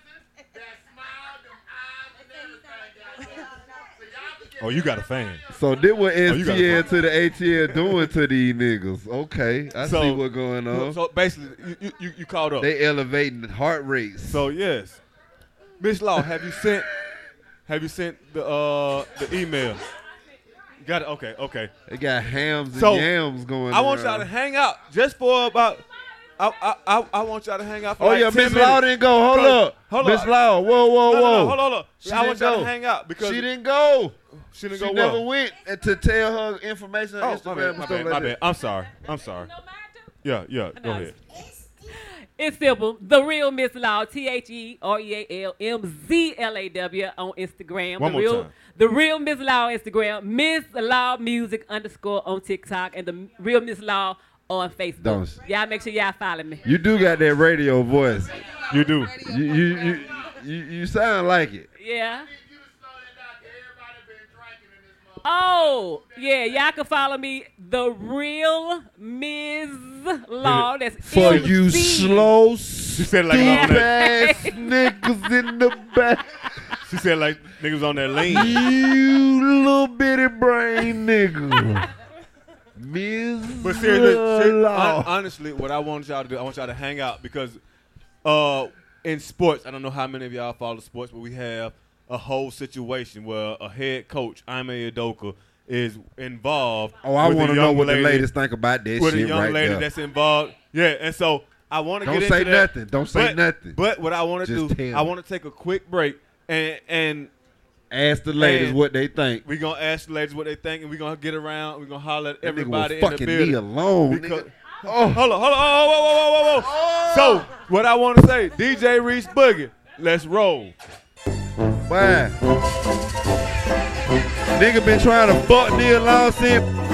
Oh, you got a fan. So this what Oh, you got a S T L fan. to the A T L doing to these niggas. Okay, I So- see what's going on. So basically, you you, you, you caught up. They elevating heart rates. So yes, Miss Law, have you sent have you sent the uh the email? You got it. Okay, okay. They got hams and So yams going I want around. y'all to hang out just for about. I I I, I want y'all to hang out for Oh like yeah, ten Miss Law minutes. didn't go. Hold Cause- up, hold Miss up. Law. Whoa, whoa, No, no, whoa. no, hold on, hold on. She I want didn't y'all go. to hang out because She didn't go. She didn't She go never well. went to tell her information on Oh, my Instagram bad, and my stuff bad, like my that. bad. I'm sorry. I'm sorry. Yeah, yeah. Go ahead. It's simple. The Real Miss Law, T H E R E A L M Z L A W on Instagram. One the more real, time. The Real Miss Law on Instagram. Miss Law Music underscore on TikTok. And the Real Miss Law on Facebook. Don't. Y'all make sure y'all follow me. You do got that radio voice. You do. You you you you, you sound like it. Yeah. Oh, yeah, y'all can follow me, The Real Miz Law. That's For M Z. you slow, She said like Yeah. on that. ass niggas in the back. She said like niggas on that lane. You little bitty brain nigga. Miz But seriously, ser- Law. hon- honestly, what I want y'all to do, I want y'all to hang out because uh, in sports, I don't know how many of y'all follow sports, but we have a whole situation where a head coach, Ime Udoka, is involved. Oh, I with a want to know young what the lady- ladies think about that with shit a young right lady there. that's involved. Yeah, and so I want to Don't get say into that. nothing. Don't say but, nothing. But what I want to Just do, tell I me. want to take a quick break and and Ask the ladies and what they think. we gonna ask the ladies what they think, and we gonna get around. We gonna holler at That nigga everybody will in the fucking building. me alone, Because- nigga. Oh, hold on, hold on, oh, whoa, whoa, whoa, whoa, whoa. So what I want to say, D J Reese Boogie, let's roll. Why? Nigga been trying to fuck Neil Long since